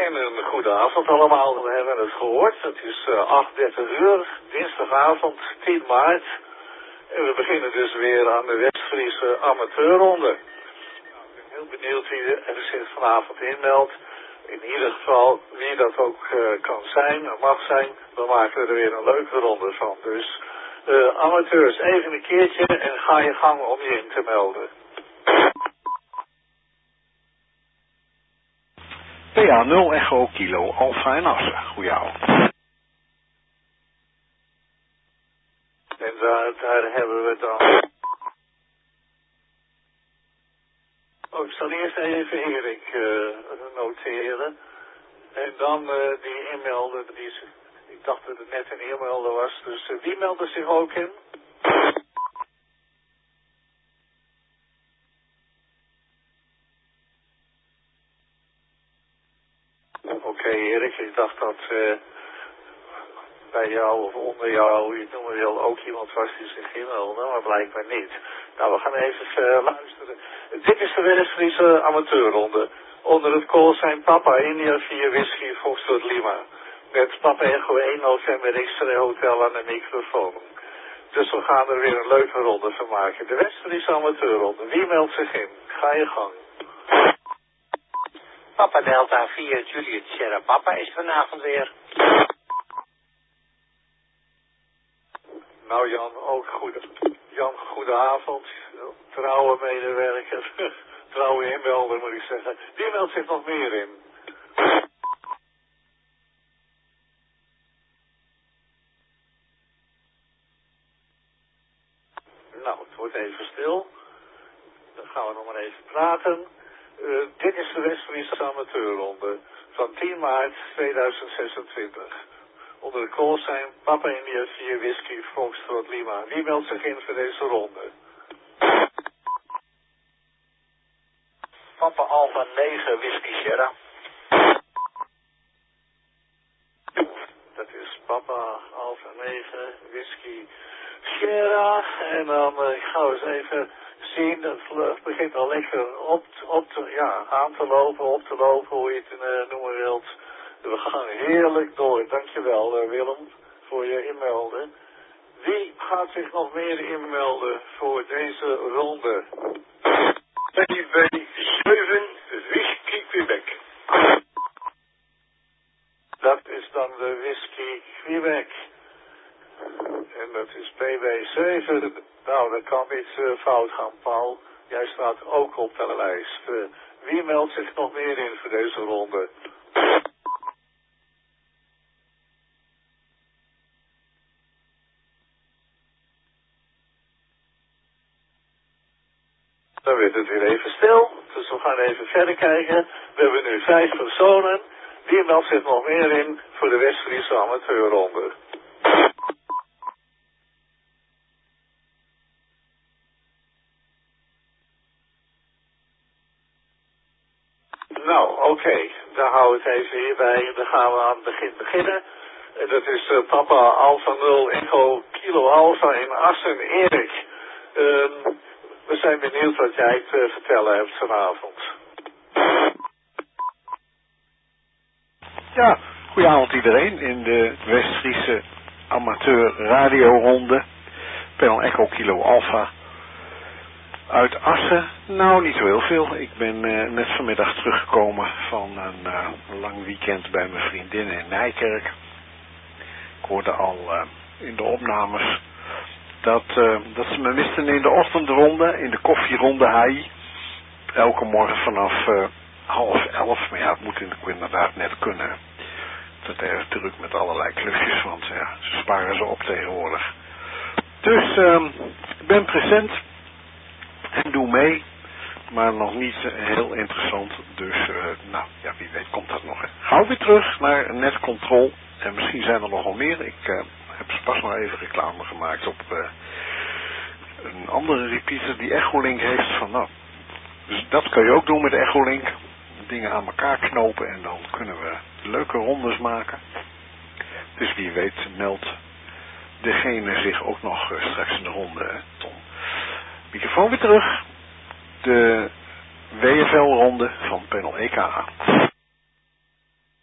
En een goede avond allemaal. We hebben het gehoord. Het is 8:30 uur, dinsdagavond 10 maart. En we beginnen dus weer aan de West-Friese amateurronde. Nou, ik ben heel benieuwd wie er zich vanavond inmeldt. In ieder geval wie dat ook kan zijn en mag zijn. We maken er weer een leuke ronde van. Dus amateurs, even een keertje en ga je gang om je in te melden. PA 0 Echo Kilo Alpha en Assen. Goedenavond. En daar hebben we dan... Oh, ik zal eerst even Erik noteren. En dan die inmelden. Ik dacht dat het net een inmelder was. Dus wie meldde zich ook in? Oké, Erik, ik dacht dat bij jou of onder jou, je noemde wel, ook iemand was die zich inmeldde, maar blijkbaar niet. Nou, we gaan even luisteren. Dit is de West-Friese amateurronde. Onder het call zijn Papa India 4 Whisky Foxtrot Lima. Met Papa Echo 1 November X-Ray Hotel aan de microfoon. Dus we gaan er weer een leuke ronde van maken. De West-Friese amateurronde. Wie meldt zich in? Ga je gang. Papa Delta 4 Juliet Sierra Papa is vanavond weer. Nou Jan, ook goedenavond. Trouwe medewerker, trouwe inmelder moet ik zeggen. Wie meldt zich nog meer in? Nou, het wordt even stil. Dan gaan we nog maar even praten. Dit is de West-Friese amateurronde van 10 maart 2026. Onder de call zijn Papa India 4 Whisky Foxtrot Lima. Wie meldt zich in voor deze ronde? Papa Alpha 9 Whisky Sierra. Dat is Papa Alpha 9 Whisky Sierra. En dan gaan we eens even zien. Het begint al lekker aan te lopen, hoe je het noemen wilt. We gaan heerlijk door. Dankjewel Willem voor je inmelden. Wie gaat zich nog meer inmelden voor deze ronde? PB7 Whisky Quebec. Dat is dan de Whisky Quebec. En dat is PB7. Nou, dat kan niet fout gaan, Paul. Jij staat ook op de lijst. Wie meldt zich nog meer in voor deze ronde? Dan werd het weer even stil. Dus we gaan even verder kijken. We hebben nu 5 personen. Wie meldt zich nog meer in voor de West-Friese amateurronde? Nou, oké. Dan houden we het even hierbij. Dan gaan we aan het begin beginnen. En dat is Papa Alpha 0 Echo Kilo Alpha in Assen. Erik, we zijn benieuwd wat jij te vertellen hebt vanavond. Ja, goedenavond iedereen in de West-Friese amateur radioronde. Panel Echo Kilo Alpha uit Assen. Nou, niet zo heel veel. Ik ben net vanmiddag teruggekomen van een lang weekend bij mijn vriendin in Nijkerk. Ik hoorde al in de opnames dat ze me misten in de ochtendronde, in de koffieronde HI. Elke morgen vanaf 10:30. Maar ja, het moet inderdaad net kunnen. Het is erg druk met allerlei klusjes, want ja, ze sparen ze op tegenwoordig. Dus ik ben present en doe mee, maar nog niet heel interessant. Dus nou ja, wie weet komt dat nog. Gauw weer terug naar Netcontrol en misschien zijn er nog wel meer. Ik heb pas nog even reclame gemaakt op een andere repeater die Echolink heeft. Van, nou, dus dat kan je ook doen met Echolink. Dingen aan elkaar knopen en dan kunnen we leuke rondes maken. Dus wie weet meldt degene zich ook nog straks in de ronde. Tom. Microfoon weer terug. De WFL-ronde van panel EKA.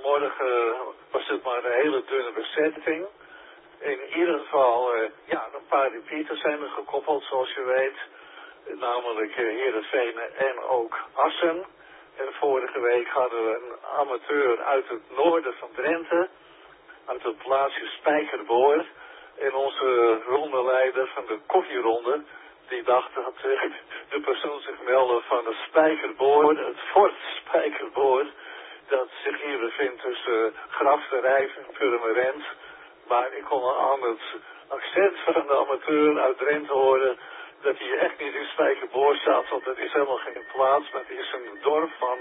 Vanmorgen was het maar een hele dunne bezetting. In ieder geval, een paar repeaters zijn er gekoppeld, zoals je weet. Namelijk Heerenveen en ook Assen. En vorige week hadden we een amateur uit het noorden van Drenthe. Uit het plaatsje Spijkerboor. En onze rondeleider van de koffieronde, die dacht dat de persoon zich meldde van de Spijkerboor, het fort Spijkerboor, dat zich hier bevindt tussen Grafterij en Purmerend. Maar ik kon aan het accent van de amateur uit Drenthe horen dat hij echt niet in Spijkerboor zat, want het is helemaal geen plaats, maar het is een dorp van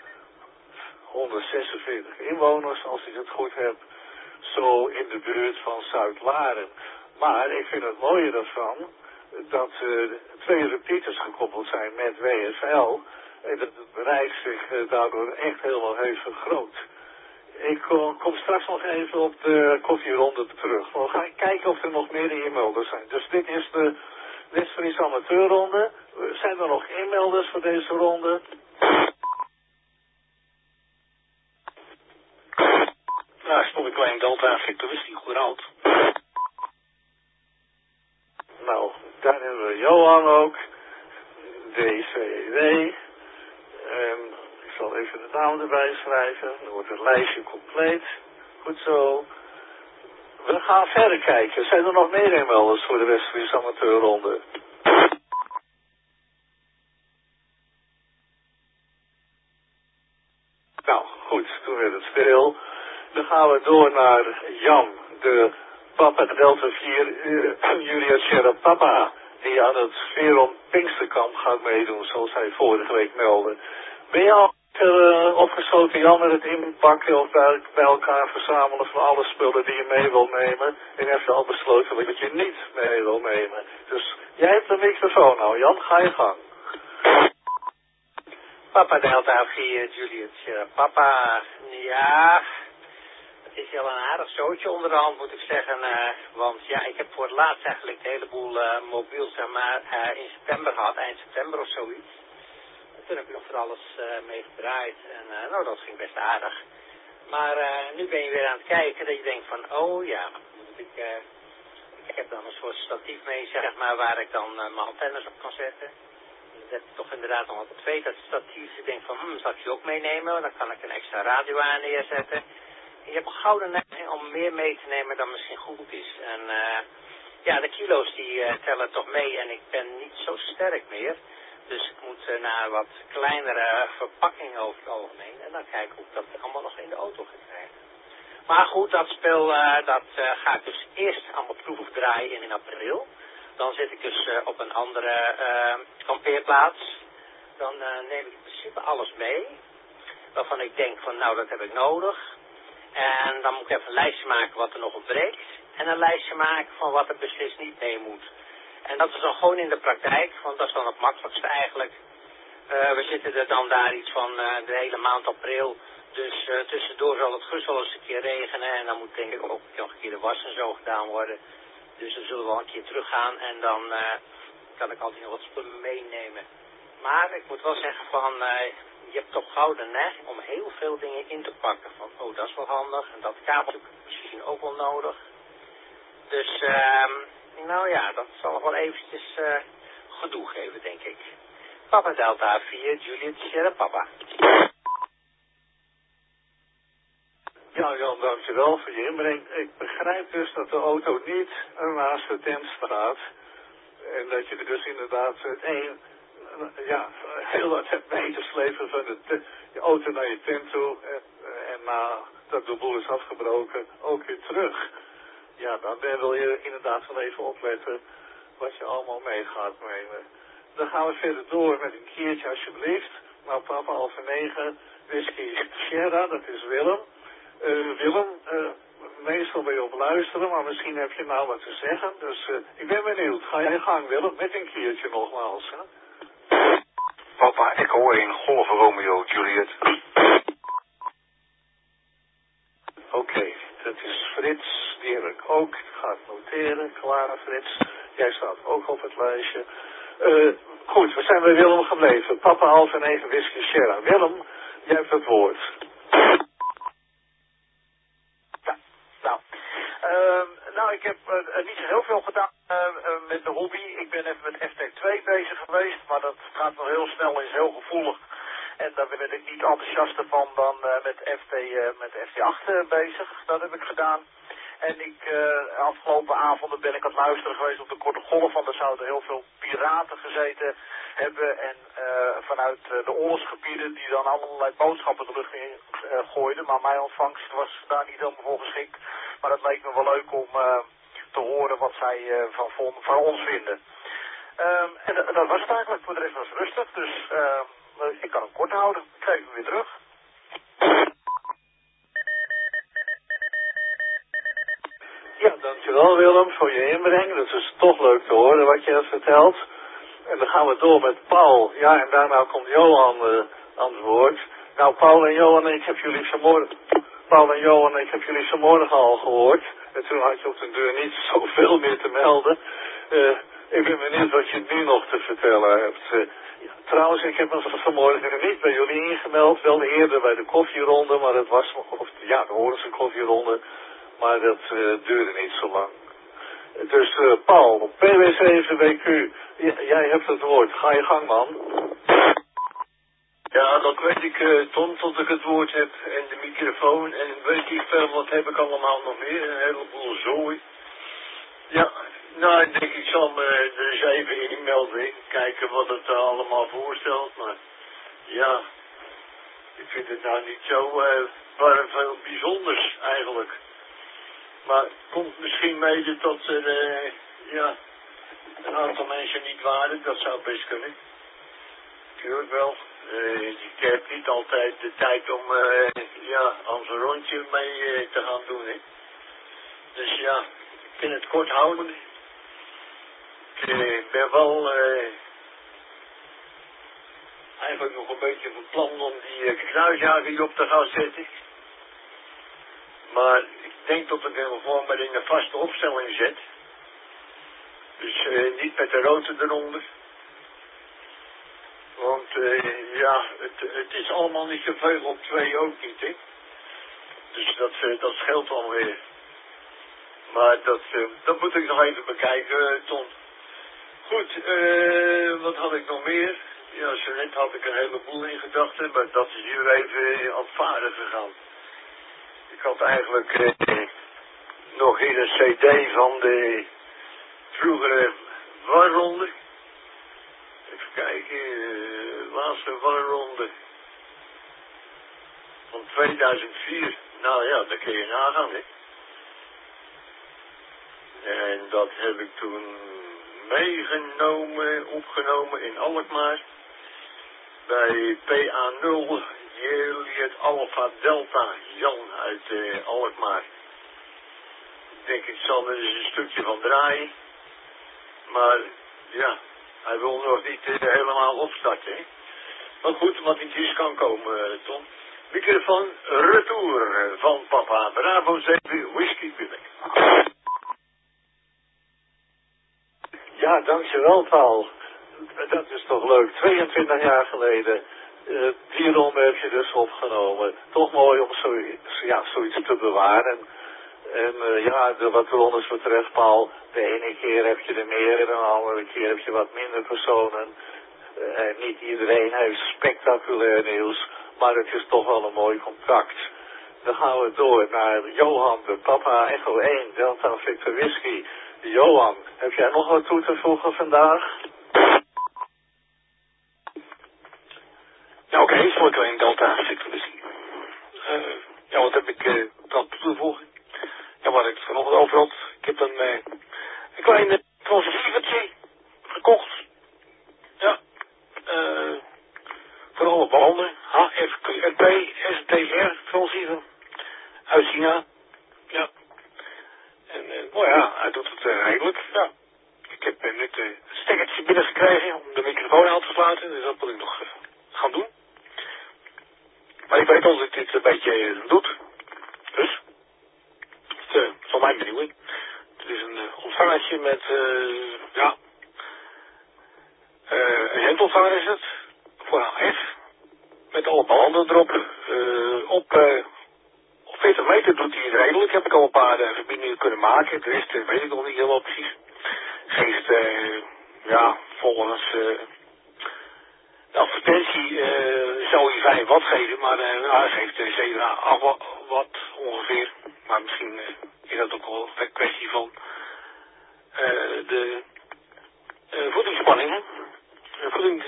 146 inwoners, als ik het goed heb, zo in de buurt van Zuid-Laren. Maar ik vind het mooie daarvan dat 2 repeaters gekoppeld zijn met WSL en dat het bereik zich daardoor echt helemaal heeft vergroot. Ik kom straks nog even op de koffieronde terug. We gaan kijken of er nog meer inmelders zijn. Dus dit is de West-Friese amateurronde. Zijn er nog inmelders voor deze ronde? Nou, stond een klein Delta Victor Whisky goed oud. Nou, daar hebben we Johan ook. DCW. En ik zal even de naam erbij schrijven. Dan wordt het lijstje compleet. Goed zo. We gaan verder kijken. Zijn er nog meer inmelders voor de West-Friese amateurronde? Nou, goed. Toen werd het stil. Dan gaan we door naar Jan, de Papa Delta 4 Julia Sierra Papa, die aan het Veron Pinksterkamp gaat meedoen, zoals hij vorige week meldde. Ben je al opgesloten, Jan, met het inpakken of bij elkaar verzamelen van alle spullen die je mee wil nemen? En heb je al besloten wat je niet mee wil nemen? Dus jij hebt de microfoon nou, Jan, ga je gang. Papa Delta 4 Juliet Sierra Papa, ja... Het is wel een aardig zootje onderhand, moet ik zeggen. Want ja, ik heb voor het laatst eigenlijk een heleboel mobiel, zeg maar, in september gehad, eind september of zoiets. En toen heb ik nog voor alles mee gedraaid. En nou, dat ging best aardig. Maar nu ben je weer aan het kijken dat je denkt van, oh ja, ik heb dan een soort statief mee, zeg maar, waar ik dan mijn antennes op kan zetten. Dat heb ik toch inderdaad nog wat weet, dat statief. Ik denk van, zal ik die ook meenemen? Dan kan ik een extra radio aan neerzetten. Je hebt een gouden neiging om meer mee te nemen dan misschien goed is. En ja, de kilo's die tellen toch mee en ik ben niet zo sterk meer. Dus ik moet naar wat kleinere verpakkingen over het algemeen. En dan kijken hoe ik dat allemaal nog in de auto ga krijgen. Maar goed, dat spel dat ga ik dus eerst allemaal proeven draaien in april. Dan zit ik dus op een andere kampeerplaats. Dan neem ik in principe alles mee. Waarvan ik denk van nou, dat heb ik nodig. En dan moet ik even een lijstje maken wat er nog ontbreekt. En een lijstje maken van wat er beslist niet mee moet. En dat is dan gewoon in de praktijk, want dat is dan het makkelijkste eigenlijk. We zitten er dan daar iets van de hele maand april. Dus tussendoor zal het gerust wel eens een keer regenen. En dan moet denk ik ook nog een keer de was en zo gedaan worden. Dus dan zullen we wel een keer teruggaan. En dan kan ik altijd nog wat spullen meenemen. Maar ik moet wel zeggen van... je hebt toch gauw de neiging om heel veel dingen in te pakken. Van, oh, dat is wel handig. En dat kabeltje misschien ook wel nodig. Dus, nou ja, dat zal nog wel eventjes gedoe geven, denk ik. Papa Delta 4, Juliet Sierra Papa. Ja, Jan, dankjewel voor je inbreng. Ik begrijp dus dat de auto niet naast de tent staat. En dat je er dus inderdaad heel wat hebt mee te slepen van je auto naar je tent toe. En nadat de boel is afgebroken, ook weer terug. Ja, dan wil je inderdaad wel even opletten wat je allemaal mee gaat nemen. Dan gaan we verder door met een keertje alsjeblieft. Nou, papa, 8:30, whisky Sierra, dat is Willem. Willem, meestal ben je op luisteren, maar misschien heb je nou wat te zeggen. Dus ik ben benieuwd. Ga je gang, Willem, met een keertje nogmaals. Hè? Papa Echo 1, Golf Romeo Juliet. Oké, dat is Frits, die heb ik ook. Ik ga het noteren, klaar Frits. Jij staat ook op het lijstje. Goed, we zijn bij Willem gebleven. Papa 8:30, whisky Sierra. Willem, jij hebt het woord. ik heb niet zo heel veel gedaan met de hobby. Ik ben even met FT2 bezig geweest, maar dat gaat wel heel snel en is heel gevoelig. En daar ben ik niet enthousiaster van dan met FT8 bezig. Dat heb ik gedaan. En afgelopen avonden ben ik aan het luisteren geweest op de korte golf, want er zouden heel veel piraten gezeten hebben. En vanuit de oorlogsgebieden die dan allerlei boodschappen de lucht in gooiden. Maar mijn ontvangst was daar niet helemaal voor geschikt. Maar het leek me wel leuk om te horen wat zij van ons vinden. En dat was het eigenlijk. Voor de rest was het rustig. Dus ik kan hem kort houden. Ik geef hem weer terug. Ja, dankjewel Willem voor je inbreng. Dat is toch leuk te horen wat je hebt verteld. En dan gaan we door met Paul. Ja, en daarna komt Johan aan het woord. Nou, Paul en Johan, ik heb jullie vanmorgen al gehoord. En toen had je op de deur niet zoveel meer te melden. Ik ben benieuwd wat je nu nog te vertellen hebt. Trouwens, ik heb me vanmorgen niet bij jullie ingemeld. Wel eerder bij de koffieronde, maar dat was... Ja, de Horense koffieronde. Maar dat duurde niet zo lang. Dus Paul, PW7BQ, jij hebt het woord. Ga je gang, man. Ja, dat weet ik, Tom, tot ik het woord heb en de microfoon en weet ik veel, wat heb ik allemaal nog meer, een heleboel zooi. Ja, nou, ik denk ik zal me er eens even inmelden, kijken wat het allemaal voorstelt, maar ja, ik vind het nou niet zo veel bijzonders eigenlijk. Maar het komt misschien mede dat er, een aantal mensen niet waren, dat zou best kunnen. Tuurlijk wel. Ik heb niet altijd de tijd om aan zo'n rondje mee te gaan doen. Hè. Dus ja, ik kan het kort houden. Ik ben wel eigenlijk nog een beetje van plan om die kruisjager op te gaan zetten. Maar ik denk dat ik hem gewoon maar in een vaste opstelling zet. Dus niet met de rotor eronder. Want het is allemaal niet zoveel op 2 ook niet, hè. Dus dat scheelt alweer. Maar dat moet ik nog even bekijken, Tom. Goed, wat had ik nog meer? Ja, zo net had ik een heleboel in gedachten, maar dat is hier even aan het varen gegaan. Ik had eigenlijk nog hier een cd van de vroegere warronde. Even kijken, laatste warronde van 2004. Nou ja, dat kun je nagaan, hè. En dat heb ik toen meegenomen, opgenomen in Alkmaar. Bij PA0, Juliet Alpha Delta, Jan uit Alkmaar. Ik denk, ik zal er eens een stukje van draaien. Maar ja, hij wil nog niet helemaal opstarten, hè. Maar goed, wat niet is kan komen, Tom. Microfoon retour van Papa Bravo 7 Whisky Quebec. Ja, dankjewel Paul. Dat is toch leuk. 22 jaar geleden. Die ronde heb je dus opgenomen. Toch mooi om zoiets te bewaren. En wat de rondes betreft, Paul, de ene keer heb je er meer en de andere keer heb je wat minder personen. Niet iedereen heeft spectaculair nieuws, maar het is toch wel een mooi contact. Dan gaan we door naar Johan, de Papa Echo 1, Delta Victor Whisky. Johan, heb jij nog wat toe te voegen vandaag? Ja, oké, voor ik alleen Delta Victor Whisky. Wat heb ik dan toe te voegen? Ja, waar ik het vanochtend over had. Ik heb een klein transceivertje gekocht. Ja. Voor alle banden. HFQRP STR transceiver. Uit China. Ja. En hij doet het redelijk. Ja. Ik heb net een stekkertje binnengekregen om de microfoon aan te sluiten. Dus dat moet ik nog gaan doen. Maar ik weet al dat dit een beetje doet. Dus. Het is al mijn bedoeling. Het is een ontvangertje met, een zendontvanger is het. Voor HF. Met alle banden erop. Op 40 meter doet hij het redelijk. Heb ik al een paar verbindingen kunnen maken. De rest weet ik nog niet helemaal precies. Geeft, volgens de advertentie zou hij 5 watt geven, maar hij geeft 7 à 8 watt ongeveer. Maar misschien is dat ook wel een kwestie van de voedingsspanningen. Voeding,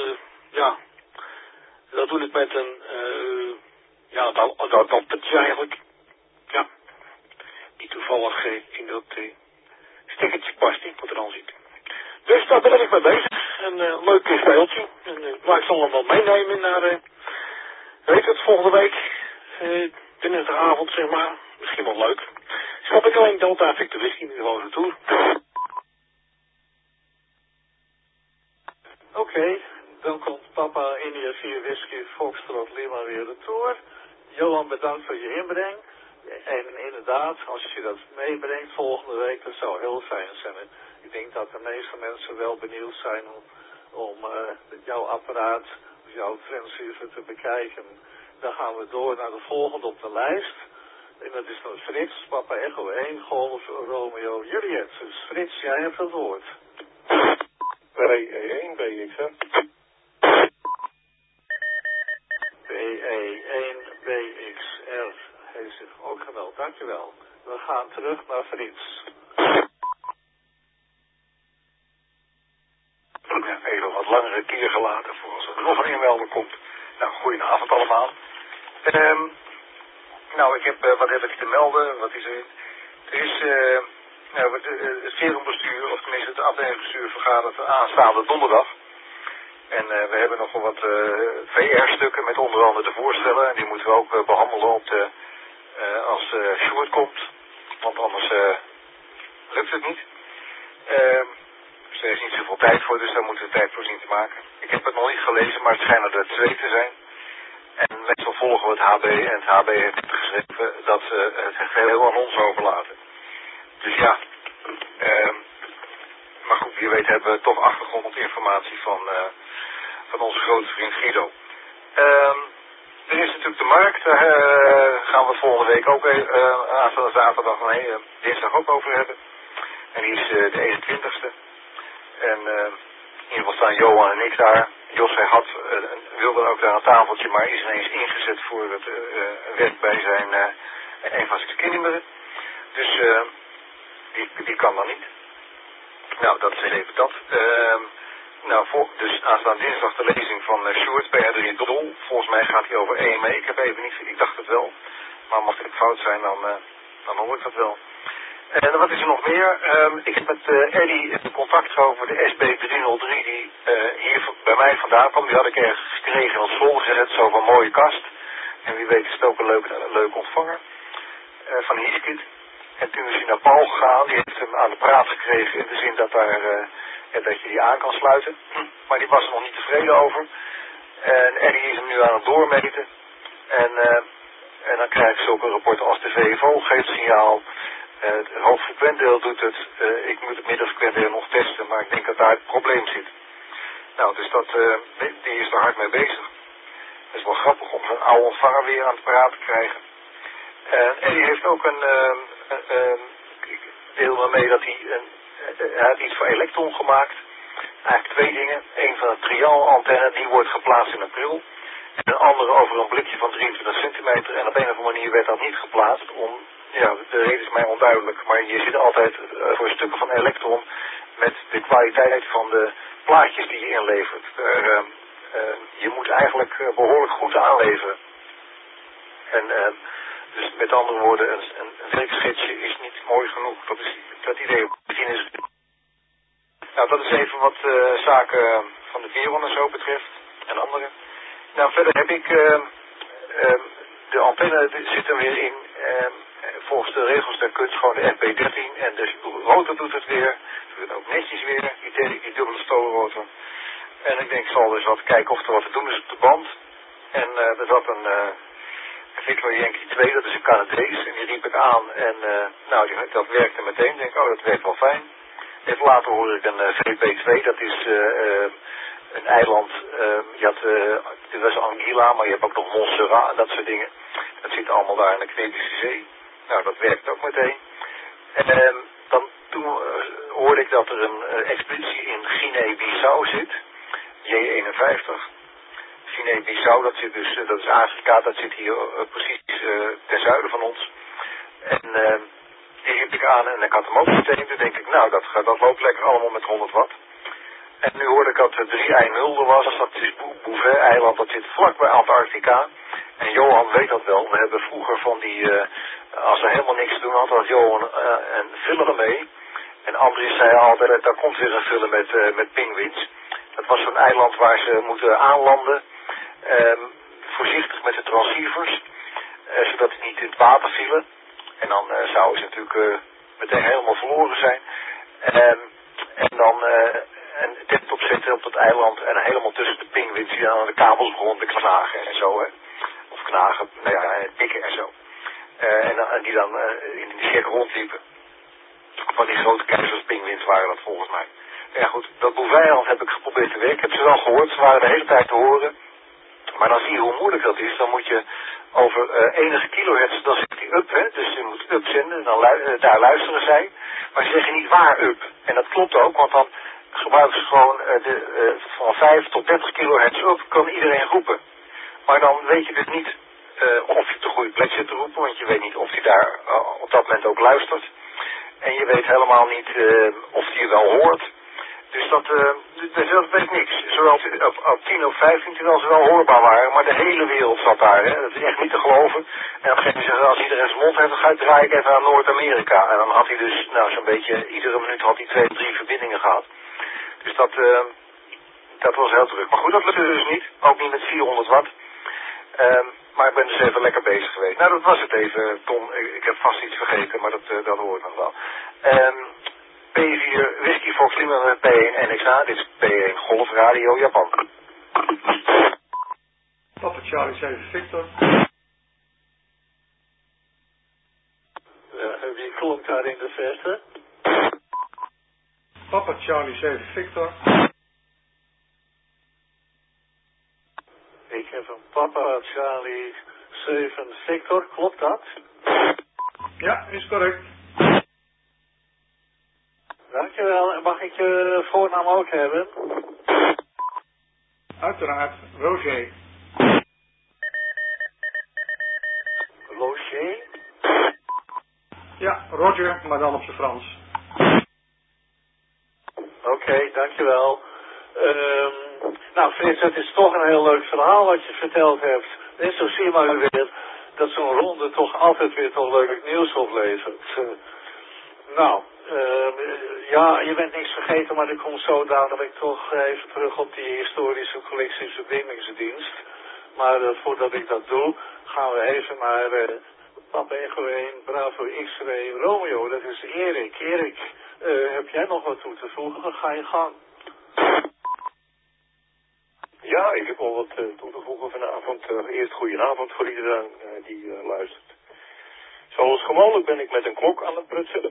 dat doe ik met een, dat is eigenlijk, ja, die toevallig in dat stickertje past, wat er aan zit. Dus daar ben ik mee bezig. Een leuk speeltje. Maar ik zal hem wel meenemen naar, volgende week, dinsdagavond, zeg maar. Misschien wel leuk. Snap ik alleen Delta Victor Whisky in de gewone tour. Oké, dan komt Papa India 4 Whisky Foxtrot Lima weer de tour. Johan, bedankt voor je inbreng. En inderdaad, als je dat meebrengt volgende week, dat zou heel fijn zijn. Ik denk dat de meeste mensen wel benieuwd zijn om jouw apparaat, of jouw transceiver te bekijken. Dan gaan we door naar de volgende op de lijst. En dat is dan Frits, Papa Echo 1, Golf, Romeo, Juliet. Dus Frits, jij hebt het woord. BE1, BXR. BE1, BXR. Heeft zich ook gemeld, dankjewel. We gaan terug naar Frits. Ja, even wat langere keer gelaten voor als er nog een inmelder komt. Nou, goedenavond allemaal. Ik heb, wat heb ik te melden? Wat is er? Er is, het serumbestuur, of tenminste het afdelingsbestuur vergadert aanstaande donderdag. En we hebben nogal wat VR-stukken met onder andere de voorstellen. En die moeten we ook behandelen op de, als Sjoerd komt. Want anders lukt het niet. Dus er is niet zoveel tijd voor, dus daar moeten we tijd voor zien te maken. Ik heb het nog niet gelezen, maar het schijnen er 2 te zijn. En meestal volgen we het HB en het HB heeft geschreven dat ze het geheel aan ons overlaten. Dus ja, maar goed, wie weet hebben we toch achtergrondinformatie van onze grote vriend Guido. Er is natuurlijk de markt, daar gaan we het volgende week ook aanstaande zaterdag, dinsdag ook over hebben. En die is de 21ste. En in ieder geval staan Johan en ik daar. Jos wilde ook daar een tafeltje, maar is ineens ingezet voor het werk bij zijn een van zijn kinderen. Dus die kan dan niet. Nou, dat is even dat. Dus aanstaande dinsdag de lezing van Sjoerd, PR3 Dol. Volgens mij gaat hij over EME. Ik dacht het wel. Maar mocht ik fout zijn, dan hoor ik dat wel. En wat is er nog meer? Ik heb met Eddie contact over de SB303 die hier bij mij vandaan kwam. Die had ik ergens gekregen en op zolder gezet, zo van mooie kast. En wie weet is het ook een leuk ontvanger van Hieskit. En toen is hij naar Paul gegaan, die heeft hem aan de praat gekregen in de zin dat, dat je die aan kan sluiten. Maar die was er nog niet tevreden over. En Eddie is hem nu aan het doormeten. En dan krijg ik zulke rapporten als de VFO geeft signaal. Het hoogfrequentdeel doet het. Ik moet het middelfrequentdeel nog testen, maar ik denk dat daar het probleem zit. Nou, dus die is er hard mee bezig. Het is wel grappig om zo'n oude ontvanger weer aan het praat te krijgen. En die heeft ook ik deel me mee dat hij heeft iets voor elektron gemaakt. Eigenlijk 2 dingen. Eén van een triangelantenne, die wordt geplaatst in april. En een andere over een blikje van 23 centimeter. En op een of andere manier werd dat niet geplaatst. De reden is mij onduidelijk. Maar je zit altijd voor stukken van elektron met de kwaliteit van de plaatjes die je inlevert. Je moet eigenlijk behoorlijk goed aanleveren. En dus met andere woorden, een werkschetsje is niet mooi genoeg. Dat is dat idee. Nou, dat is even wat zaken van de Veron en zo betreft. En andere. Nou, verder heb ik de antenne zit er weer in. Volgens de regels der kunst gewoon de FP13. En de rotor doet het weer. Doet het ook netjes weer. Die dubbele stoelrotor. En ik denk, ik zal dus wat kijken of er wat te doen is op de band. En er zat een Victor Yankee 2, dat is een Canadees. En die riep ik aan. En dat werkte meteen. Ik denk, dat werkt wel fijn. Even later hoor ik een VP2, dat is een eiland. Dit was Anguilla, maar je hebt ook nog Montserrat en dat soort dingen. Dat zit allemaal daar in de Caritische Zee. Nou, dat werkt ook meteen. Toen hoorde ik dat er een expeditie in Guinea-Bissau zit. J51. Guinea-Bissau, dat is Afrika, dat zit hier precies ten zuiden van ons. En die riep ik aan en ik had hem ook meteen. Toen denk ik, nou, dat loopt lekker allemaal met 100 watt. En nu hoorde ik dat er 3 eilanden was. Dat is Bouvet-eiland, dat zit vlakbij Antarctica. En Johan weet dat wel. We hebben vroeger van die, als er helemaal niks te doen had Johan een film mee. En Andries zei altijd, daar komt weer een film met pinguïns. Dat was zo'n eiland waar ze moeten aanlanden. Voorzichtig met de transceivers. Zodat die niet in het water vielen. En dan zouden ze natuurlijk meteen helemaal verloren zijn. En dan een tent opzetten op dat eiland. En helemaal tussen de pinguïns die dan aan de kabels begonnen te knagen en zo. Hè. Of knagen, nou ja, pikken en zo. En die dan in die cirkel rondliepen. Van die grote keizerspinguïns waren dat volgens mij. Ja goed, dat Bouvet-eiland heb ik geprobeerd te werken. Ik heb ze wel gehoord, ze waren de hele tijd te horen. Maar dan zie je hoe moeilijk dat is. Dan moet je over enige kilohertz, dan zit die up, hè. Dus je moet up zenden en dan daar luisteren zij. Maar ze zeggen niet waar up. En dat klopt ook, want dan gebruiken ze gewoon van 5 tot 30 kilohertz up, kan iedereen roepen. Maar dan weet je dus niet of je op de goede plek zit te roepen, want je weet niet of hij daar op dat moment ook luistert. En je weet helemaal niet of hij je wel hoort. Dus dat weet niks. Zowel op 10 of 15 terwijl ze wel hoorbaar waren, maar de hele wereld zat daar. Hè. Dat is echt niet te geloven. En op een gegeven moment als iedereen zijn mond heeft, dan draai ik even naar Noord-Amerika. En dan had hij dus, nou zo'n beetje, iedere minuut had hij 2, 3 verbindingen gehad. Dus dat was heel druk. Maar goed, dat lukte dus niet. Ook niet met 400 watt. Maar ik ben dus even lekker bezig geweest. Nou, dat was het even, Tom. Ik heb vast iets vergeten, maar dat hoort nog wel. P4 Whisky Fox Lima met P1 NXA. Dit is P1 Golf Radio Japan. Papa Charlie 7 Victor. Wie klonk daar in de verte? Papa Charlie 7 Victor. Ik heb een Papa Charlie 7 Victor, klopt dat? Ja, is correct. Dankjewel, en mag ik je voornaam ook hebben? Uiteraard, Roger. Roger? Ja, Roger, maar dan op zijn Frans. Oké, dankjewel. Nou Frits, het is toch een heel leuk verhaal wat je verteld hebt. En zo zie je maar weer dat zo'n ronde toch altijd weer toch leuk nieuws oplevert. Ja, je bent niks vergeten, maar ik kom zo dadelijk toch even terug op die historische collectieverbindingsdienst. Maar voordat ik dat doe, gaan we even naar Papa Echo 1, Bravo X-Ray Romeo. Dat is Erik. Erik, heb jij nog wat toe te voegen? Ga je gang. Ja, ik heb al wat toe te voegen vanavond. Eerst goedenavond voor iedereen die luistert. Zoals gewoonlijk ben ik met een klok aan het prutsen.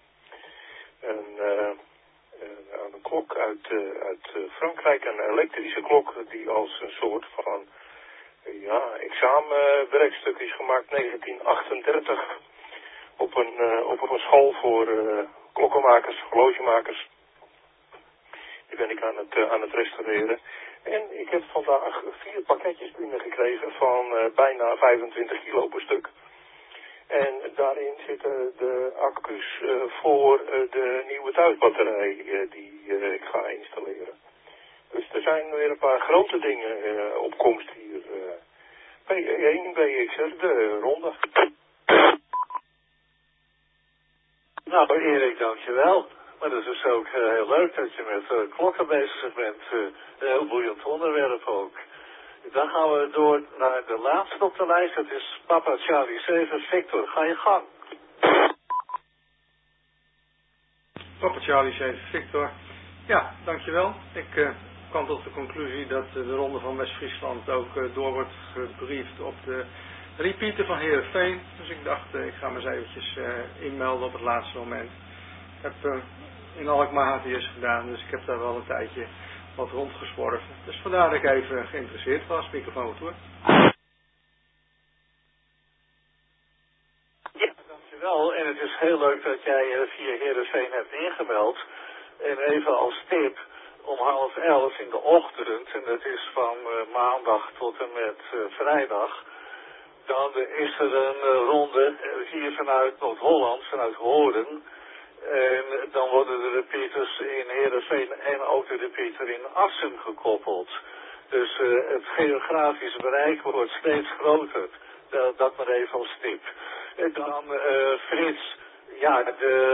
Een klok uit Frankrijk, een elektrische klok die als een soort van examenwerkstuk is gemaakt 1938 op een school voor klokkenmakers, horlogemakers. Die ben ik aan het restaureren. En ik heb vandaag 4 pakketjes binnengekregen van bijna 25 kilo per stuk. En daarin zitten de accu's voor de nieuwe thuisbatterij die ik ga installeren. Dus er zijn weer een paar grote dingen op komst hier. P1 BXR, de ronde. Nou Erik, dankjewel. Maar dat is ook heel leuk dat je met klokken bezig bent. Een heel boeiend onderwerp ook. Dan gaan we door naar de laatste op de lijst. Dat is Papa Charlie 7 Victor. Ga je gang. Papa Charlie 7 Victor. Ja, dankjewel. Ik kwam tot de conclusie dat de ronde van West-Friesland ook door wordt gebriefd op de repeater van Heerenveen. Dus ik dacht, ik ga me eens eventjes inmelden op het laatste moment. Ik heb in Alkmaar HTS gedaan, dus ik heb daar wel een tijdje wat rondgezworven. Dus vandaar dat ik even geïnteresseerd was. Microfoon goed hoor. heel leuk dat jij via Heerenveen hebt ingemeld. En even als tip, om 10:30 in de ochtend, en dat is van maandag tot en met vrijdag, dan is er een ronde hier vanuit Noord-Holland, vanuit Hoorn. En dan worden de repeaters in Heerenveen en ook de repeater in Assen gekoppeld. Dus het geografische bereik wordt steeds groter. Dat maar even als tip. En dan Frits, ja,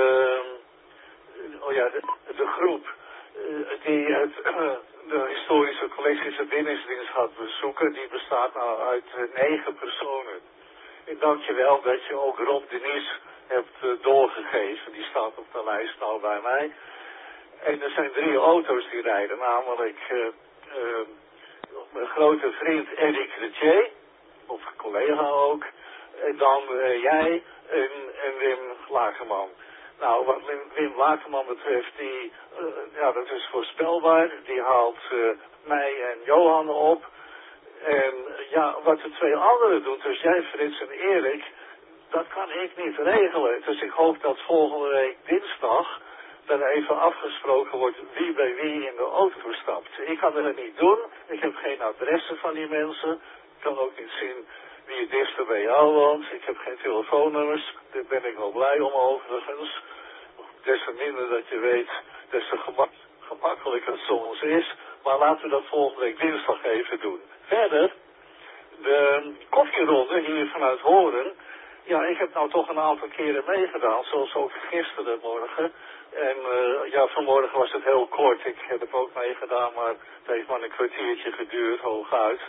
de groep die de historische collecties en bindingsdienst gaat bezoeken, die bestaat nou uit 9 personen. En dankjewel dat je ook Rob Denis hebt doorgegeven. Die staat op de lijst nou bij mij. En er zijn 3 auto's die rijden, namelijk mijn grote vriend Eric Retier, of collega ook, en dan jij en Wim Lakenman. Nou, wat Wim Lakenman betreft, dat is voorspelbaar. Die haalt mij en Johan op. En ja, wat de 2 anderen doen, dus jij, Frits en Erik, dat kan ik niet regelen. Dus ik hoop dat volgende week dinsdag dan even afgesproken wordt wie bij wie in de auto stapt. Ik kan het niet doen. Ik heb geen adressen van die mensen. Ik kan ook niet zien wie het dichtst bij jou woont. Ik heb geen telefoonnummers. Daar ben ik wel blij om overigens. Des te minder dat je weet, des te gemakkelijker het soms is. Maar laten we dat volgende week dinsdag even doen. Verder, de koffieronde hier vanuit Hoorn. Ja, ik heb nou toch een aantal keren meegedaan, zoals ook gisteren morgen. En vanmorgen was het heel kort. Ik heb het ook meegedaan, maar het heeft maar een kwartiertje geduurd, hooguit.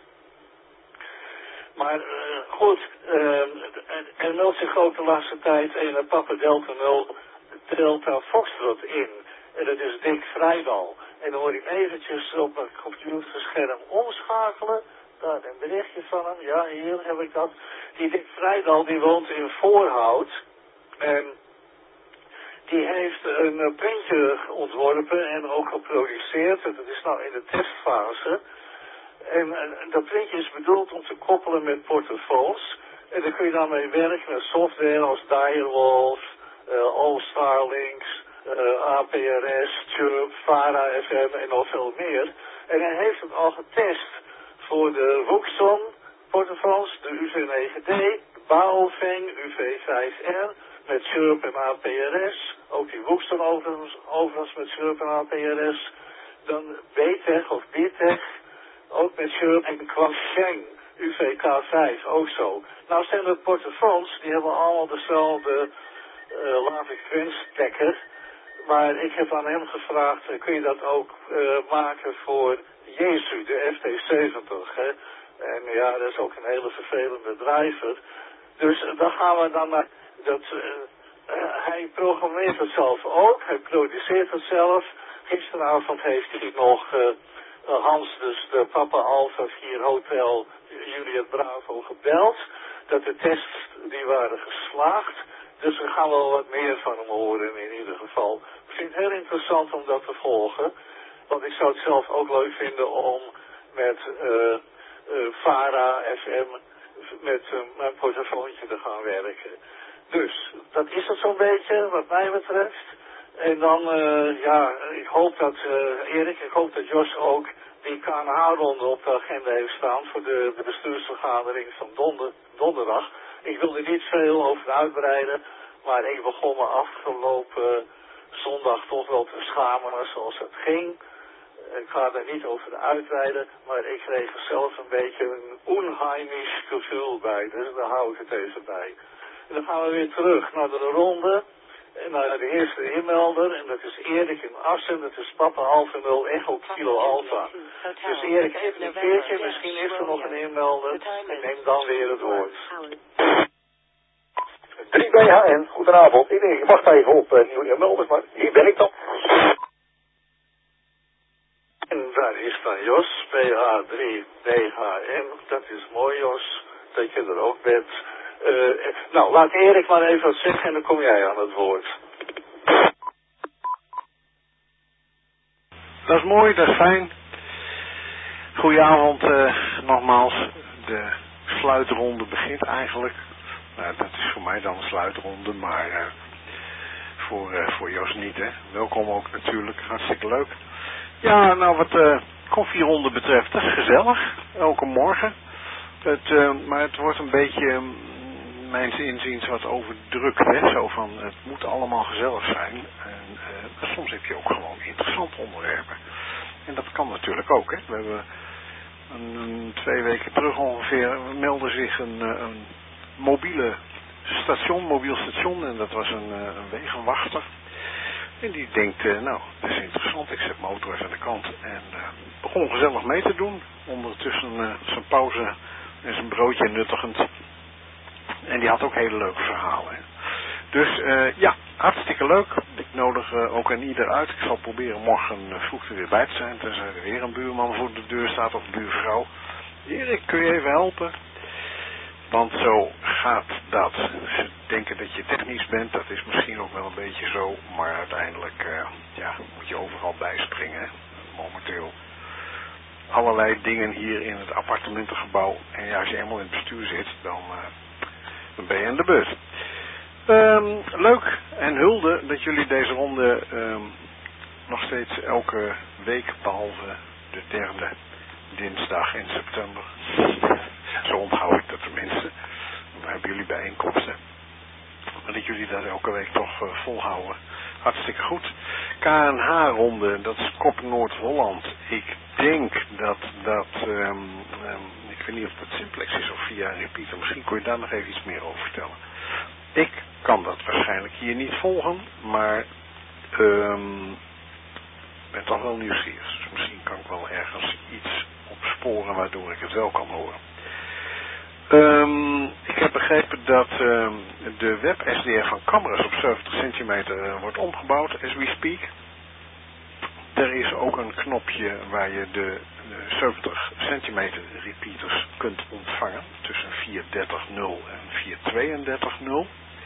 Maar goed, er meldt zich ook de laatste tijd een Papa Delta 0 Delta Foxtrot in. En dat is Dick Vrijdal. En dan moet ik eventjes op mijn computerscherm omschakelen. Daar een berichtje van hem. Ja, hier heb ik dat. Die Dick Vrijdal, die woont in Voorhout. En die heeft een printje ontworpen en ook geproduceerd. En dat is nou in de testfase. En dat printje is bedoeld om te koppelen met portofoons. En dan kun je daarmee werken met software als Direwolf, All-Star Links, APRS, Chirp, Vara FM en nog veel meer. En hij heeft het al getest voor de Wuxon portofoons, de UV9D, de Baofeng UV5R met Chirp en APRS. Ook die Wuxon overigens met Chirp en APRS. Dan BTEC of BTEC, ook met Chirp en Quansheng UVK5, ook zo. Nou zijn de portofoons, die hebben allemaal dezelfde frequentie-stekker. Maar ik heb aan hem gevraagd, kun je dat ook maken voor Jesu, de FT70, hè? En ja, dat is ook een hele vervelende driver. Dus dan gaan we dan naar hij programmeert het zelf ook, hij produceert het zelf. Gisteravond heeft hij nog Hans, dus de Papa Alpha 4 Hotel Juliet Bravo gebeld. Dat de tests die waren geslaagd. Dus we gaan wel wat meer van hem horen in ieder geval. Ik vind het heel interessant om dat te volgen. Want ik zou het zelf ook leuk vinden om met Vara FM met mijn portofoontje te gaan werken. Dus, dat is het zo'n beetje wat mij betreft. En dan, ik hoop dat Erik, ik hoop dat Jos ook die KNH-ronde op de agenda heeft staan voor de bestuursvergadering van donderdag. Ik wil er niet veel over uitbreiden, maar ik begon me afgelopen zondag toch wel te schamen zoals het ging. Ik ga er niet over uitweiden, maar ik kreeg er zelf een beetje een onheimisch gevoel bij, dus daar hou ik het even bij. En dan gaan we weer terug naar de ronde en naar de eerste inmelder, en dat is Erik in Assen, dat is Papa Alpha 0 Echo Kilo Alpha. Dus Erik, even een keertje, misschien is er nog een inmelder, en neem dan weer het woord. 3BHN, goedenavond. Ik denk, je wacht even op nieuwe melders, maar hier ben ik dan. En daar is dan Jos, PH3BHN. Dat is mooi, Jos, dat je er ook bent. Nou, laat Erik maar even wat zeggen en dan kom jij aan het woord. Dat is mooi, dat is fijn. Goedenavond nogmaals. De sluitronde begint eigenlijk. Nou, dat is voor mij dan een sluitronde, maar voor Jos niet, hè. Welkom ook natuurlijk, hartstikke leuk. Ja, nou wat koffieronde betreft, dat is gezellig, elke morgen. Maar het wordt een beetje, mijns inziens, wat overdrukt, hè. Zo van, het moet allemaal gezellig zijn. En soms heb je ook gewoon interessante onderwerpen. En dat kan natuurlijk ook, hè. We hebben 2 weken terug ongeveer meldde zich een mobiel station, en dat was een wegenwachter. En die denkt, nou, dat is interessant, ik zet motor even aan de kant. En begon gezellig mee te doen, ondertussen zijn pauze en zijn broodje nuttigend. En die had ook hele leuke verhalen, hè. Dus ja, hartstikke leuk. Ik nodig ook aan ieder uit. Ik zal proberen morgen vroeg er weer bij te zijn, tenzij er weer een buurman voor de deur staat of een buurvrouw. Erik, kun je even helpen? Want zo gaat dat. Ze denken dat je technisch bent, dat is misschien ook wel een beetje zo, maar uiteindelijk ja, moet je overal bijspringen. Momenteel allerlei dingen hier in het appartementengebouw. En ja, als je eenmaal in het bestuur zit, dan ben je aan de beurt. Leuk en hulde dat jullie deze ronde nog steeds elke week, behalve de 3e dinsdag in september. Zo onthoud ik dat tenminste. Dan hebben jullie bijeenkomsten. Maar dat jullie dat elke week toch volhouden. Hartstikke goed. KNH-ronde, dat is Kop Noord-Holland. Ik denk dat ik weet niet of dat simplex is of via een repeater. Misschien kon je daar nog even iets meer over vertellen. Ik kan dat waarschijnlijk hier niet volgen, maar ben toch wel nieuwsgierig. Dus misschien kan ik wel ergens iets opsporen waardoor ik het wel kan horen. Ik heb begrepen dat de web SDR van Cameras op 70 centimeter wordt omgebouwd, as we speak. Er is ook een knopje waar je de 70 centimeter repeaters kunt ontvangen, tussen 430.0 en 432.0.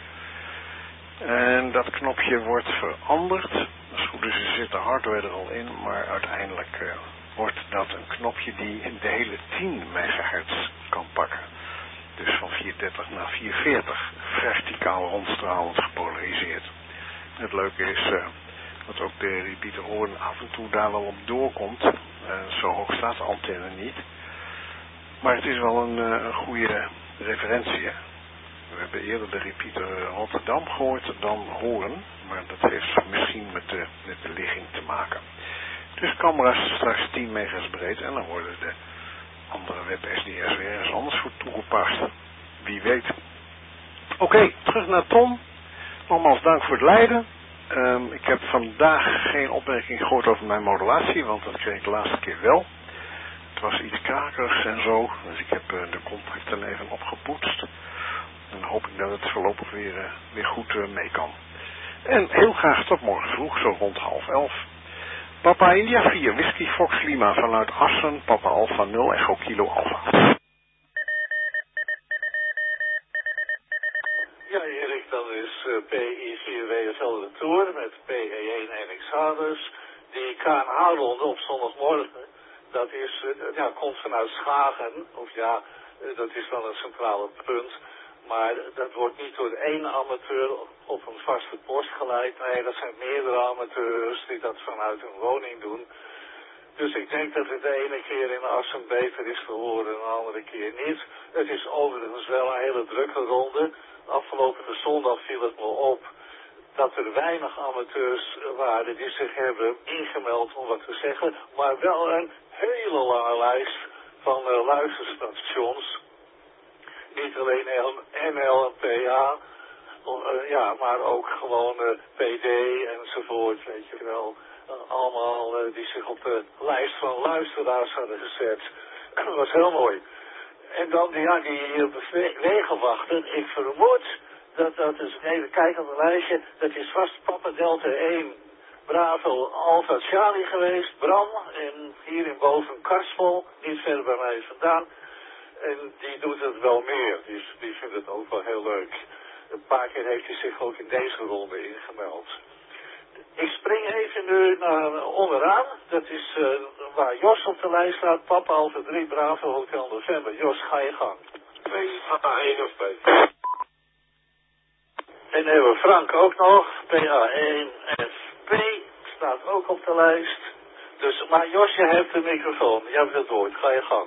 En dat knopje wordt veranderd. Dat is goed, dus er zit de hardware er al in, maar uiteindelijk wordt dat een knopje die de hele 10 megahertz kan pakken. Dus van 430 naar 440, verticaal rondstralend gepolariseerd. Het leuke is dat ook de repeater hoorn af en toe daar wel op doorkomt. Zo hoog staat de antenne niet. Maar het is wel een goede referentie, hè? We hebben eerder de repeater Rotterdam gehoord dan Hoorn, maar dat heeft misschien met de ligging te maken. Dus camera's straks 10 mega's breed en dan worden de andere web SDR's weer ergens anders voor toegepast. Wie weet. Oké, terug naar Tom. Nogmaals dank voor het leiden. Ik heb vandaag geen opmerking gehoord over mijn modulatie, want dat kreeg ik de laatste keer wel. Het was iets krakerigs en zo, dus ik heb de contacten even opgepoetst. En dan hoop ik dat het voorlopig weer goed mee kan. En heel graag tot morgen vroeg, zo rond 10:30. Papa India 4, Whisky Fox Lima vanuit Assen, Papa Alpha 0, Echo Kilo Alpha. Ja, Erik, dat is PI4 WSL de Tour met PE1 NXH dus. Die KNH-ronde op zondagmorgen, dat is, komt vanuit Schagen, of ja, dat is wel een centrale punt. Maar dat wordt niet door één amateur op een vaste post geleid. Nee, dat zijn meerdere amateurs die dat vanuit hun woning doen. Dus ik denk dat het de ene keer in Assen beter is te horen en de andere keer niet. Het is overigens wel een hele drukke ronde. Afgelopen zondag viel het me op dat er weinig amateurs waren die zich hebben ingemeld om wat te zeggen. Maar wel een hele lange lijst van luisterstations. Niet alleen NL en PA, maar ook gewoon PD enzovoort, weet je wel. Allemaal die zich op de lijst van luisteraars hadden gezet. Dat was heel mooi. En dan die wegenwachter, ik vermoed dat is even kijken op het lijstje, dat is vast Papa Delta 1 Bravo Alpha Charlie geweest, Bram, en hier in boven Karsvol, niet ver bij mij vandaan. En die doet het wel meer, dus die vindt het ook wel heel leuk. Een paar keer heeft hij zich ook in deze ronde ingemeld. Ik spring even nu naar onderaan. Dat is waar Jos op de lijst staat. Papa Alpha 3 Bravo Hotel November. Jos, ga je gang. 2 A1 of 2. En hebben we Frank ook nog, PA1FP, staat ook op de lijst. Dus, maar Jos, je hebt de microfoon, je hebt het woord, ga je gang.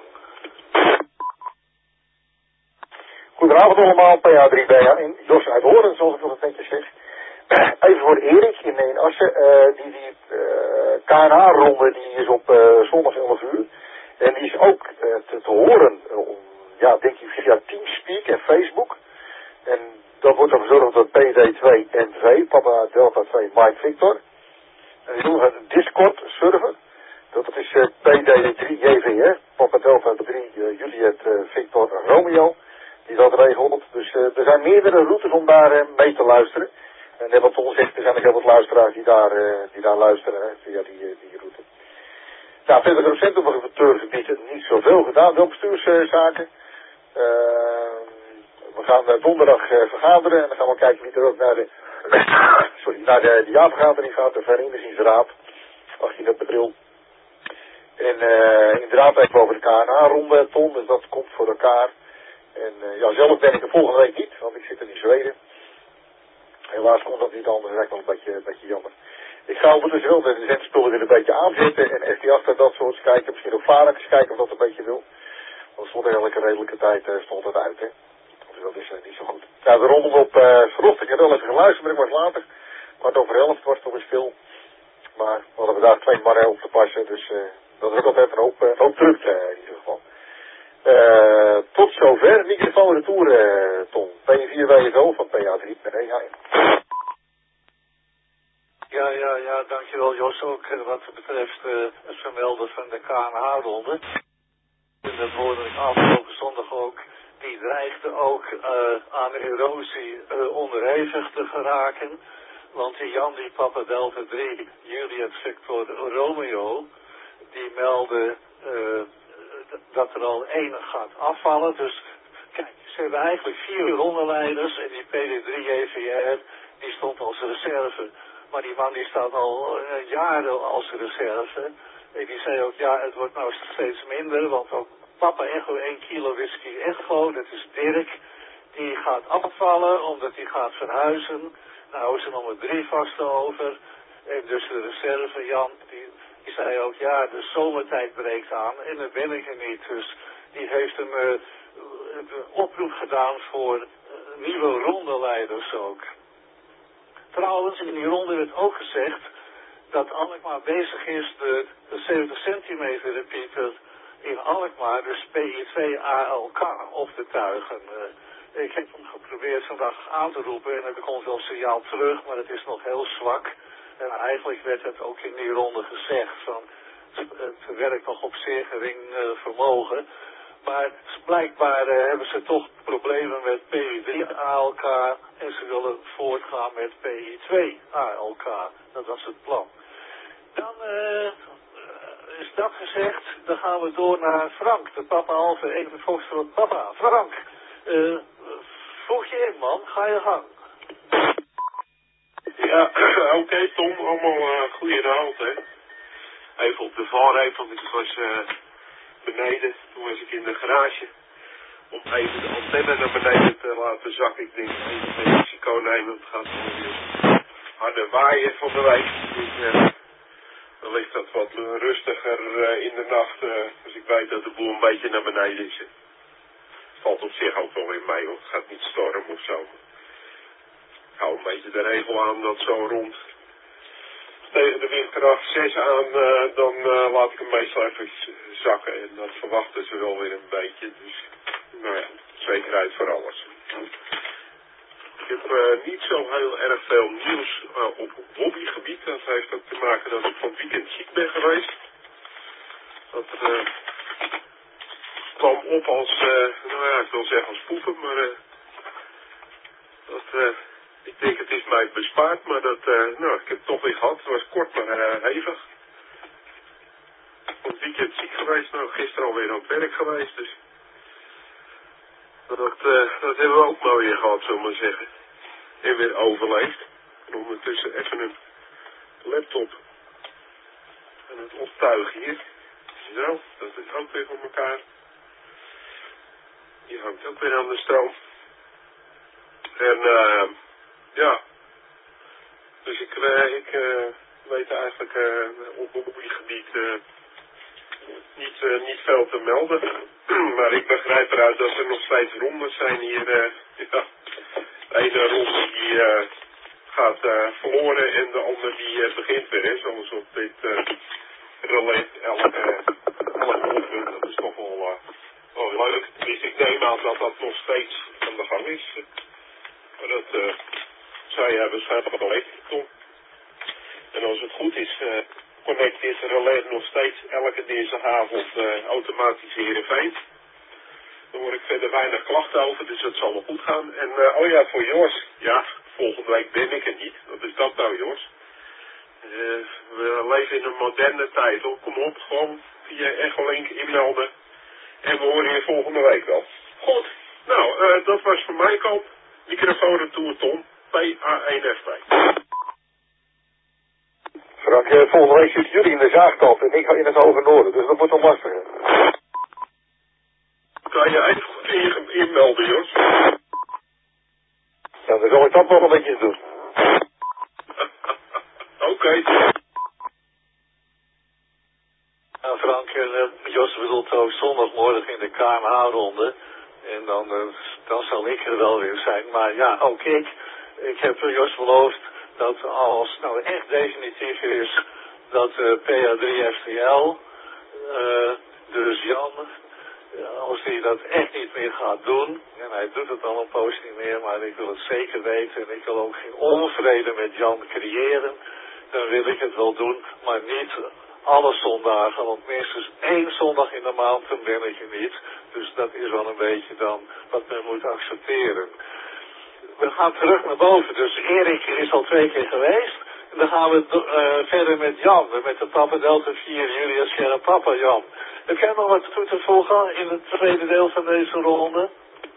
Goedenavond allemaal, PA3BA en Jos uit Hoorn, zoals ik het netjes zeg. Even voor Erik in Assen, die KNA-ronde die is op zondag 11 uur. En die is ook te horen, ja, denk ik via Teamspeak en Facebook. En dat wordt dan verzorgd door PD2NV, Papa Delta 2 Mike Victor. En die doen een Discord server. Dat is PD3JVR, Papa Delta 3 Juliet Victor Romeo. Die dat regelt. Dus er zijn meerdere routes om daar mee te luisteren. En net wat Ton zegt, er zijn ook heel wat luisteraars die daar luisteren via die route. Nou, verder recent op het amateurgebied niet zoveel gedaan, wel bestuurszaken. We gaan donderdag vergaderen en dan gaan we kijken wie er ook naar de jaarvergadering gaat, de Verenigingsraad, 18 april. En inderdaad even over de KNA-ronde, Ton, dus dat komt voor elkaar. En ja, zelf ben ik er volgende week niet, want ik zit in Zweden. Helaas komt dat niet anders, dat is eigenlijk wel een beetje jammer. Ik ga ondertussen wel de zendspullen weer een beetje aanzetten en echt die achter dat soort kijken, misschien ook Varens kijken of dat een beetje wil. Want het stond eigenlijk een redelijke tijd stond het uit, hè. Dus dat is niet zo goed. Nou, de rommel op vanochtend, ik heb wel even geluisterd, maar ik was later. 11:15 was het toch weer stil. Maar we hadden daar 2 mannen op te passen, dus dat is ook altijd een hoop drukte in ieder geval. Tot zover. Microfoon retour, Tom. P4WSO van PA3. Ja, dankjewel Jos. Ook wat betreft het vermelden van de KNH-ronde. En dat hoorde ik afgelopen zondag ook. Die dreigde ook aan erosie onderhevig te geraken. Want die Jan, die Papa Delta 3, Juliet Victor Romeo, die meldde dat er al 1 gaat afvallen. Dus kijk, ze hebben eigenlijk 4 rondeleiders en die PD3JVR die stond als reserve. Maar die man die staat al jaren als reserve. En die zei ook, ja, het wordt nou steeds minder, want ook Papa Echo 1 kilo whisky Echo, dat is Dirk, die gaat afvallen omdat hij gaat verhuizen. Nou is er nog maar 3 vasten over. En dus de reserve, Jan, die zei ook, ja, de zomertijd breekt aan en dan ben ik er niet. Dus die heeft een oproep gedaan voor nieuwe rondeleiders ook. Trouwens, in die ronde werd ook gezegd dat Alkmaar bezig is de 70 centimeter repeater in Alkmaar, dus PI2 ALK, op te tuigen. Ik heb hem geprobeerd vandaag aan te roepen en er komt wel signaal terug, maar het is nog heel zwak. En eigenlijk werd het ook in die ronde gezegd van het werkt nog op zeer gering vermogen. Maar blijkbaar hebben ze toch problemen met PI3 ALK en ze willen voortgaan met PI2 ALK. Dat was het plan. Dan is dat gezegd, dan gaan we door naar Frank, de Papa Alpha 1 Foxtrot Papa. Frank, voeg je in man, ga je gang. Ja, oké, Tom, allemaal goedenavond, hè. Even op de valreep, want ik was beneden, toen was ik in de garage om even de antenne naar beneden te laten zakken. Ik denk, even geen risico nemen, het gaat gewoon weer harde waaien van de week. Dus dan ligt dat wat rustiger in de nacht, dus ik weet dat de boel een beetje naar beneden is. Het valt op zich ook wel weer mee, want het gaat niet stormen of zo. Ik hou een beetje de regel aan dat zo rond tegen de windkracht 6 aan, dan laat ik hem meestal even zakken. En dat verwachten ze wel weer een beetje. Dus, nou ja, zekerheid voor alles. Ik heb niet zo heel erg veel nieuws op hobbygebied. Dat heeft ook te maken dat ik van het weekend ziek ben geweest. Dat kwam op als, nou ja, ik wil zeggen als poepen, maar ik denk het is mij bespaard, maar nou, ik heb het toch weer gehad. Het was kort maar hevig. Van het weekend ziek geweest, nou gisteren alweer aan het werk geweest, dus dat hebben we ook maar weer gehad, zullen we maar zeggen. En weer overleefd. En ondertussen even een laptop en het optuigen hier. Zo, dat is ook weer voor elkaar. Die hangt ook weer aan de stroom. En Ja. Dus ik weet eigenlijk op hobbygebied niet veel te melden. Maar ik begrijp eruit dat er nog steeds rondes zijn hier. Ja. De ene ronde die gaat verloren en de andere die begint weer. Hè. Zoals op dit relais elke ochtend. Dat is toch wel leuk. Dus ik neem aan dat dat nog steeds aan de gang is. Maar dat zou jij waarschijnlijk wel weten, Tom. En als het goed is, connect is relais nog steeds elke dinsdagavond automatisch Heerenveen. Daar hoor ik verder weinig klachten over, dus dat zal wel goed gaan. En oh ja, voor Jos. Ja, volgende week ben ik er niet. Wat is dat nou, Jos? We leven in een moderne tijd, hoor. Kom op, gewoon via Echolink inmelden. En we horen je volgende week wel. Goed, nou, dat was van mijn kant. Microfoon retour Tom, PA1F2. Frank, volgende week zitten jullie in de Zaagkant en ik ga in het Hoge Noorden, dus dat wordt wel lastiger. Kan je even goed inmelden, Jos? Ja, dan zal ik dat nog een beetje doen. Oké. Nou, Frank, Jos bedoelt ook zondagmorgen in de KMH-ronde. En dan zal ik er wel weer zijn. Maar ja, ook ik heb Jos beloofd dat als het nou echt definitief is dat PA3 FTL, dus Jan, als hij dat echt niet meer gaat doen, en hij doet het al een poos niet meer, maar ik wil het zeker weten en ik wil ook geen onvrede met Jan creëren, dan wil ik het wel doen, maar niet alle zondagen, want minstens 1 zondag in de maand dan ben ik er niet. Dus dat is wel een beetje dan wat men moet accepteren. We gaan terug naar boven, dus Erik is al 2 keer geweest. En dan gaan we verder met Jan, met de Papa Delta 4, Julia Sierra Papa Jan. Heb jij nog wat toe te voegen in het tweede deel van deze ronde?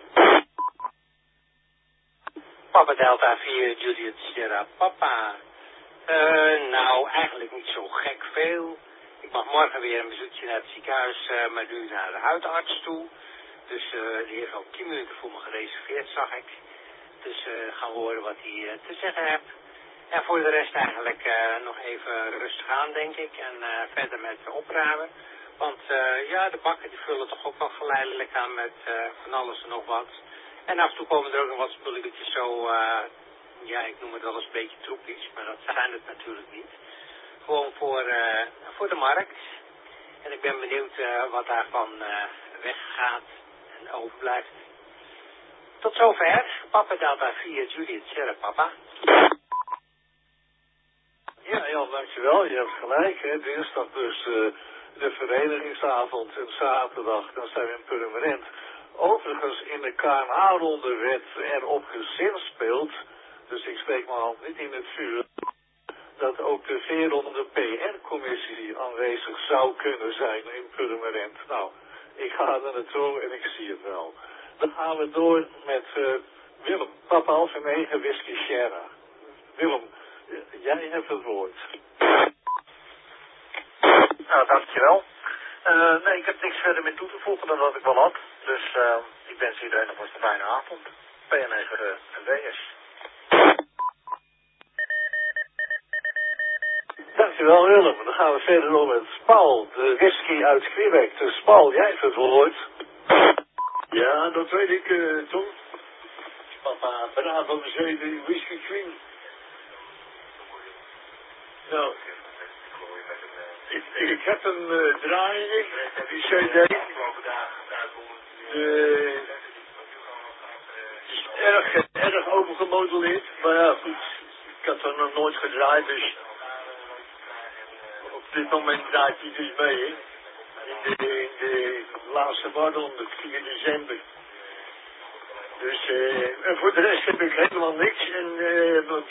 Papa Delta 4, Juliet Sierra Papa. Nou, eigenlijk niet zo gek veel. Ik mag morgen weer een bezoekje naar het ziekenhuis, maar nu naar de huidarts toe. Dus die heeft al 10 minuten voor me gereserveerd, zag ik. Dus gaan we horen wat hij te zeggen heeft. En voor de rest eigenlijk nog even rustig aan, denk ik. En verder met opruimen. Want ja, de bakken die vullen toch ook wel geleidelijk aan met van alles en nog wat. En af en toe komen er ook nog wat spulletjes zo, ja, ik noem het wel eens een beetje troepjes, maar dat zijn het natuurlijk niet. Gewoon voor de markt. En ik ben benieuwd wat daarvan weggaat en overblijft. Tot zover. Papa Delta 4, Juliet Sierra Papa. Ja, Jan, dankjewel. Je hebt gelijk. Hè. Dinsdag dus de verenigingsavond en zaterdag dan zijn we in Purmerend. Overigens in de KMH-ronde werd er op gezinspeeld, dus ik steek mijn hand niet in het vuur, dat ook de V-ronde PR-commissie aanwezig zou kunnen zijn in Purmerend. Nou, ik ga er naartoe en ik zie het wel. Dan gaan we door met Willem, Papa Alfa 9 Whisky Sierra. Willem, jij hebt het woord. Nou, dankjewel. Nee, ik heb niks verder meer toe te voegen dan wat ik wel had. Dus ik wens iedereen nog een fijne avond. PA9 en WS. Dankjewel Willem. Dan gaan we verder door met Paul, de whisky uit Quebec. Dus Paul, jij hebt het woord. Ja, dat weet ik, Tom. Papa Bravo 7 Whisky Queen. Nou, ik heb hem draaien, die CD. Het is erg overgemodelleerd, maar ja goed, ik had er nog nooit gedraaid, dus op dit moment draait hij dus mee, hè. In de laatste warronde, 4 december. Dus, en voor de rest heb ik helemaal niks. En wat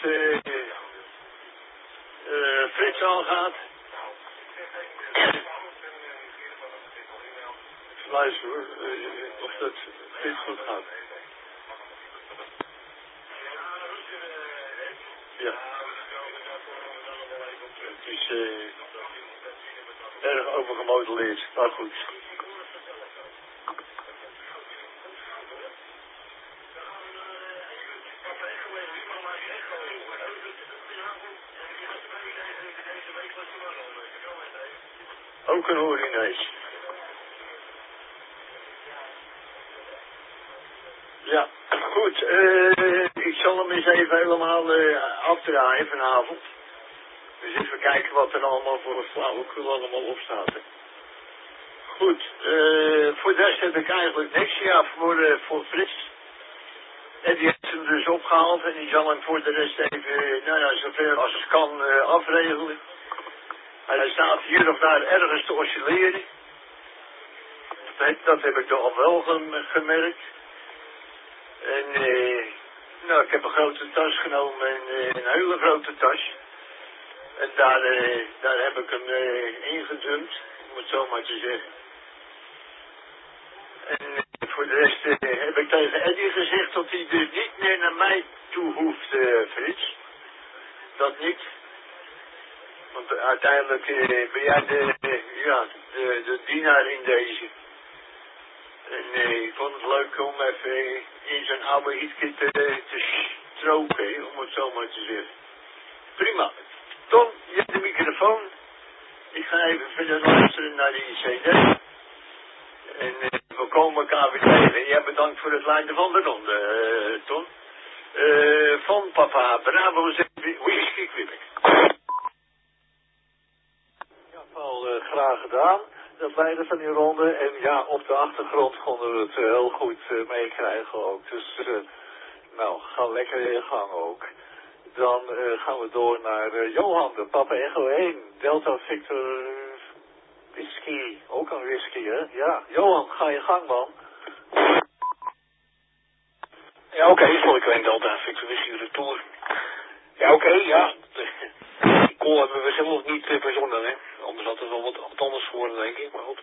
Frits aangaat. Luister hoor, of dat Frits goed gaat. Ja. Het is erg overgemodelleerd, maar goed. Ook een hoorneus. Ja, goed. Ik zal hem eens even helemaal afdraaien vanavond. Dus even kijken wat er allemaal voor een flauwekul allemaal op staat. Hè. Goed, voor de rest heb ik eigenlijk niks. Ja, voor Frits. En die heeft hem dus opgehaald en die zal hem voor de rest even, nou ja, zover als het kan afregelen. Hij staat hier of daar ergens te oscilleren. Dat heb ik toch al wel gemerkt. En nou, ik heb een grote tas genomen, een hele grote tas. En daar heb ik hem ingedumpt, om het zo maar te zeggen. En voor de rest heb ik tegen Eddie gezegd dat hij dus niet meer naar mij toe hoeft, Frits. Dat niet. Want uiteindelijk ben jij de dienaar in deze. En ik vond het leuk om even in zijn oude hietje te stroken, om het zo maar te zeggen. Prima. Tom, je hebt de microfoon. Ik ga even verder luisteren naar die CD. En we komen elkaar weer tegen. Jij bedankt voor het leiden van de ronde, Tom. Van papa, Bravo whisky Quebec. Ja, Paul, graag gedaan. Dat leiden van die ronde. En ja, op de achtergrond konden we het heel goed meekrijgen ook. Dus, nou, ga lekker in je gang ook. Dan gaan we door naar Johan, de Papa Echo 1, Delta Victor Whisky. Ook een whisky, hè? Ja, Johan, ga je gang, man. Ja, oké, voor ik een Delta Victor Whisky Retour. Ja, oké, ja. Die call hebben we zelf niet verzonnen, hè. Anders had het wel wat anders geworden, denk ik, maar goed.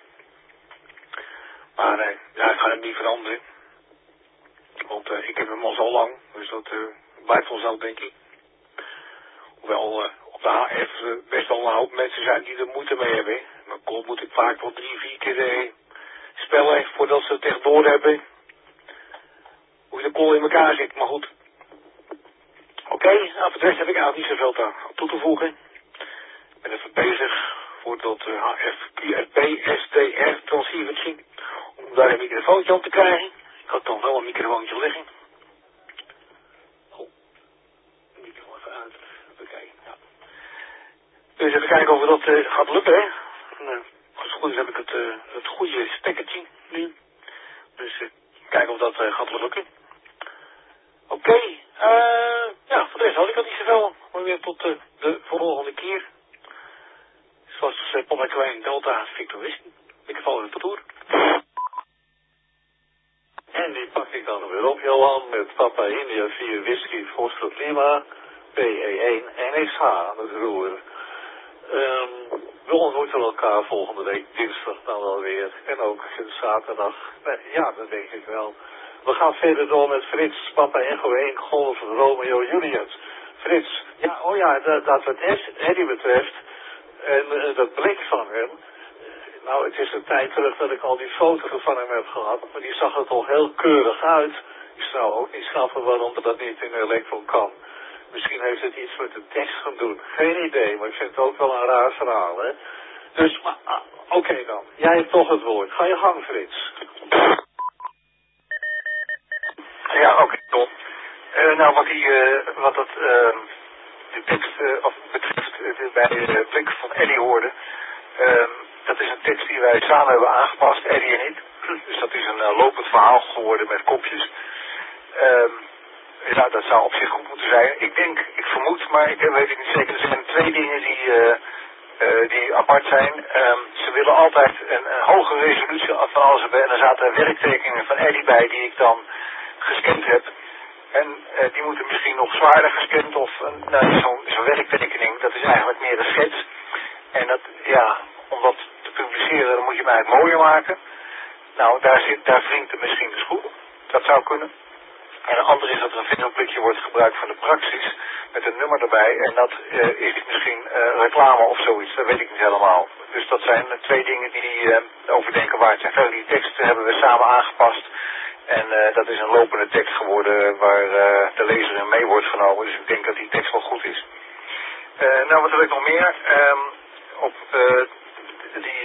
Maar ja, ik ga hem niet veranderen. Want ik heb hem al zo lang, dus dat blijft wel zo, denk ik. Hoewel op de HF best wel een hoop mensen zijn die er moeite mee hebben. Maar call moet ik vaak wel 3-4 keer spellen voordat ze het echt door hebben. Hoe de call in elkaar zit, maar goed. Oké, nou voor de rest heb ik eigenlijk niet zoveel aan toe te voegen. Ik ben even bezig voor dat HF QRP STR transceivertje. Om daar een microfoontje op te krijgen. Ik had dan wel een microfoontje liggen. Oh, de microfoon even uit. Even kijken, ja. Dus even kijken of dat gaat lukken, hè. En, als het goed is heb ik het goede stekkertje nu. Dus kijken of dat gaat lukken. Oké, ja, voor de rest had ik al niet zoveel. Maar weer tot de volgende keer. Zoals Papa Klein Delta Victor Whisky. Microfoon in de toer. En die pak ik dan weer op, Johan, met Papa India 4 Whisky Foxtrot Lima, PE1 NXH aan het roer. We ontmoeten elkaar volgende week dinsdag dan wel weer. En ook zaterdag. Ja, dat denk ik wel. We gaan verder door met Frits, Papa Echo 1, Golf Romeo Juliet. Frits, ja, oh ja, dat wat Eddie betreft, en dat blik van hem. Nou, het is een tijd terug dat ik al die foto's van hem heb gehad, maar die zag er toch heel keurig uit. Ik zou ook niet snappen waarom dat niet in Electron kan. Misschien heeft het iets met de tekst gaan doen. Geen idee, maar ik vind het ook wel een raar verhaal, hè. Dus, oké dan. Jij hebt toch het woord. Ga je gang, Frits. Ja, oké, Tom. Nou, wat de tekst betreft, bij Blik van Eddie hoorde, dat is een tekst die wij samen hebben aangepast, Eddie en ik. Dus dat is een lopend verhaal geworden met kopjes. Ja, dat zou op zich goed moeten zijn. Ik vermoed, maar ik weet het niet zeker. Er zijn 2 dingen die apart zijn. Ze willen altijd een hoge resolutie van alles hebben. En er zaten werktekeningen van Eddie bij die ik dan gescand heb. En die moeten misschien nog zwaarder gescand of zo'n werktekening, dat is eigenlijk meer een schets. En dat, ja, om dat te publiceren, dan moet je hem eigenlijk mooier maken. Nou, daar wringt het misschien de schoen. Dat zou kunnen. En een ander is dat er een videoclipje wordt gebruikt van de Praxis met een nummer erbij. En dat is misschien reclame of zoiets, dat weet ik niet helemaal. Dus dat zijn 2 dingen die overdenken waard zijn. Verder die tekst hebben we samen aangepast. En dat is een lopende tekst geworden waar de lezer in mee wordt genomen. Dus ik denk dat die tekst wel goed is. Nou, wat heb ik nog meer? Op die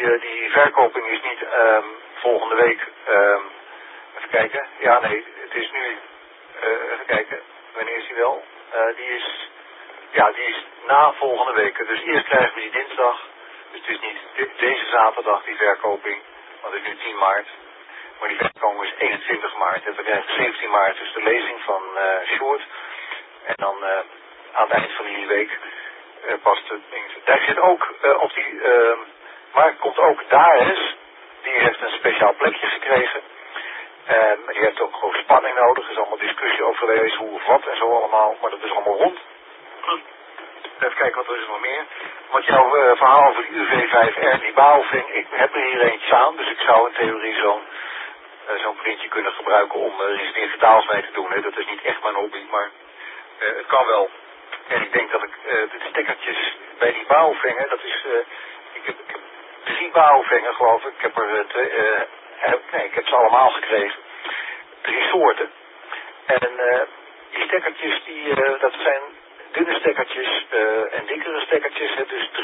die verkoping is niet volgende week. Even kijken. Ja, nee, het is nu. Even kijken. Wanneer is die wel? Die is na volgende week. Dus eerst krijgen we die dinsdag. Dus het is niet deze zaterdag die verkoping. Want het is nu 10 maart. Maar die verkoping is 21 maart. En we krijgen 17 maart dus de lezing van Sjoerd. En dan aan het eind van die week past het ding. Daar zit ook op die... maar komt ook Dares. Die heeft een speciaal plekje gekregen. Die heeft ook gewoon spanning nodig. Er is allemaal discussie over geweest, hoe of wat en zo allemaal. Maar dat is allemaal rond. Even kijken wat er is nog meer. Want jouw verhaal over die UV5R, die bouwving, ik heb er hier eentje aan. Dus ik zou in theorie zo'n printje kunnen gebruiken om er iets digitaals mee te doen. Hè. Dat is niet echt mijn hobby, maar het kan wel. En ik denk dat ik de stickertjes bij die bouwvingen, dat is... ik heb 3 bouwvingen geloof ik. Ik heb er 2... ik heb ze allemaal gekregen. 3 soorten. En die stekkertjes, dat zijn dunne stekkertjes en dikkere stekkertjes. Dus 3,5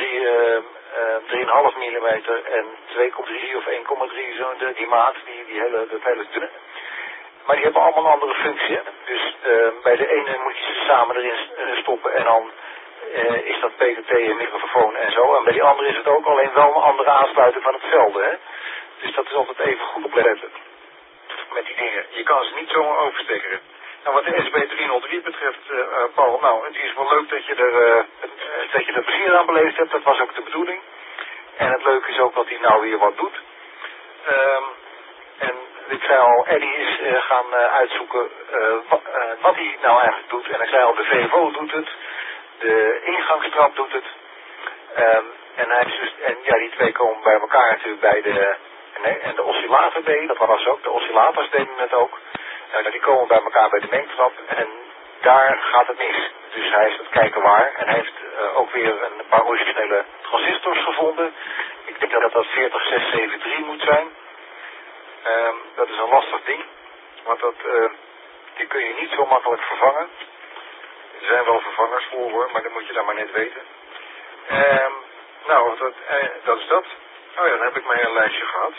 mm en 2,3 of 1,3 zo die maat, dat hele dunne. Maar die hebben allemaal een andere functie. Dus bij de ene moet je ze samen erin stoppen en dan is dat PDT en microfoon en zo. En bij die andere is het ook alleen wel een andere aansluiting van hetzelfde. Hè? Dus dat is altijd even goed opletten met die dingen. Je kan ze niet zomaar overstekkeren. Nou, wat de SB303 betreft, Paul, nou, het is wel leuk dat je er plezier aan beleefd hebt. Dat was ook de bedoeling. En het leuke is ook dat hij nou weer wat doet. En ik zei al, Eddie is gaan uitzoeken wat hij nou eigenlijk doet. En ik zei al, de VVO doet het. De ingangstrap doet het. En hij is dus, en ja, die twee komen bij elkaar natuurlijk bij en de oscillator deed, dat was ook, de oscillators deden het ook. Die komen bij elkaar bij de mengtrap en daar gaat het mis. Dus hij is aan het kijken waar en hij heeft ook weer een paar originele transistors gevonden. Ik denk dat 40673 moet zijn. Dat is een lastig ding, want die kun je niet zo makkelijk vervangen. Er zijn wel vervangers voor hoor, maar dan moet je dan maar net weten. Nou, dat is dat. Oh ja, dan heb ik maar een lijstje gehad.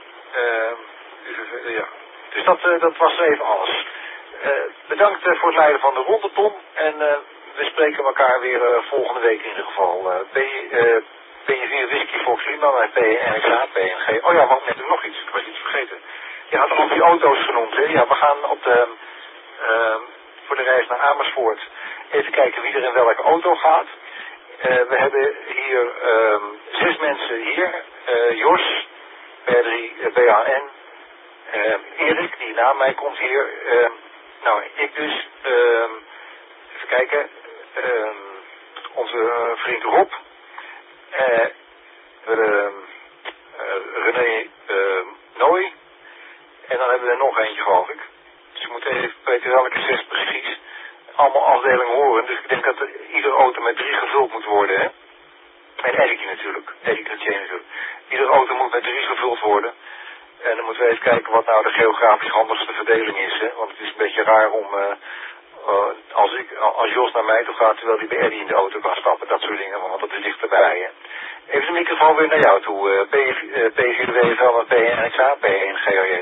Ja. Dus dat was even alles. Bedankt voor het leiden van de ronde, Tom. En we spreken elkaar weer volgende week in ieder geval. B4 Whisky Fox Lima bij PNSA, PNG. Oh ja, wat net nog iets. Ik was iets vergeten. Je had al die auto's genoemd, hè? Ja, we gaan voor de reis naar Amersfoort even kijken wie er in welke auto gaat. We hebben hier 6 mensen hier. Jos, R3, BAN, Erik, die na mij komt hier. Nou, ik dus. Even kijken. Onze vriend Rob. René Nooy. En dan hebben we er nog eentje, geloof ik. Dus we moeten even weten welke 6 precies. Allemaal afdelingen horen. Dus ik denk dat iedere auto met 3 gevuld moet worden, hè. En Eddie natuurlijk. Eddie Chrétien natuurlijk. Iedere auto moet met 3 gevuld worden. En dan moeten we even kijken wat nou de geografisch handigste verdeling is, hè. Want het is een beetje raar om... als Jos naar mij toe gaat, terwijl hij bij Eddie in de auto kan stappen. Dat soort dingen, want dat is dichterbij, hè. Even de microfoon weer naar jou toe. P4 WFL met PNXA, P1 GRJ.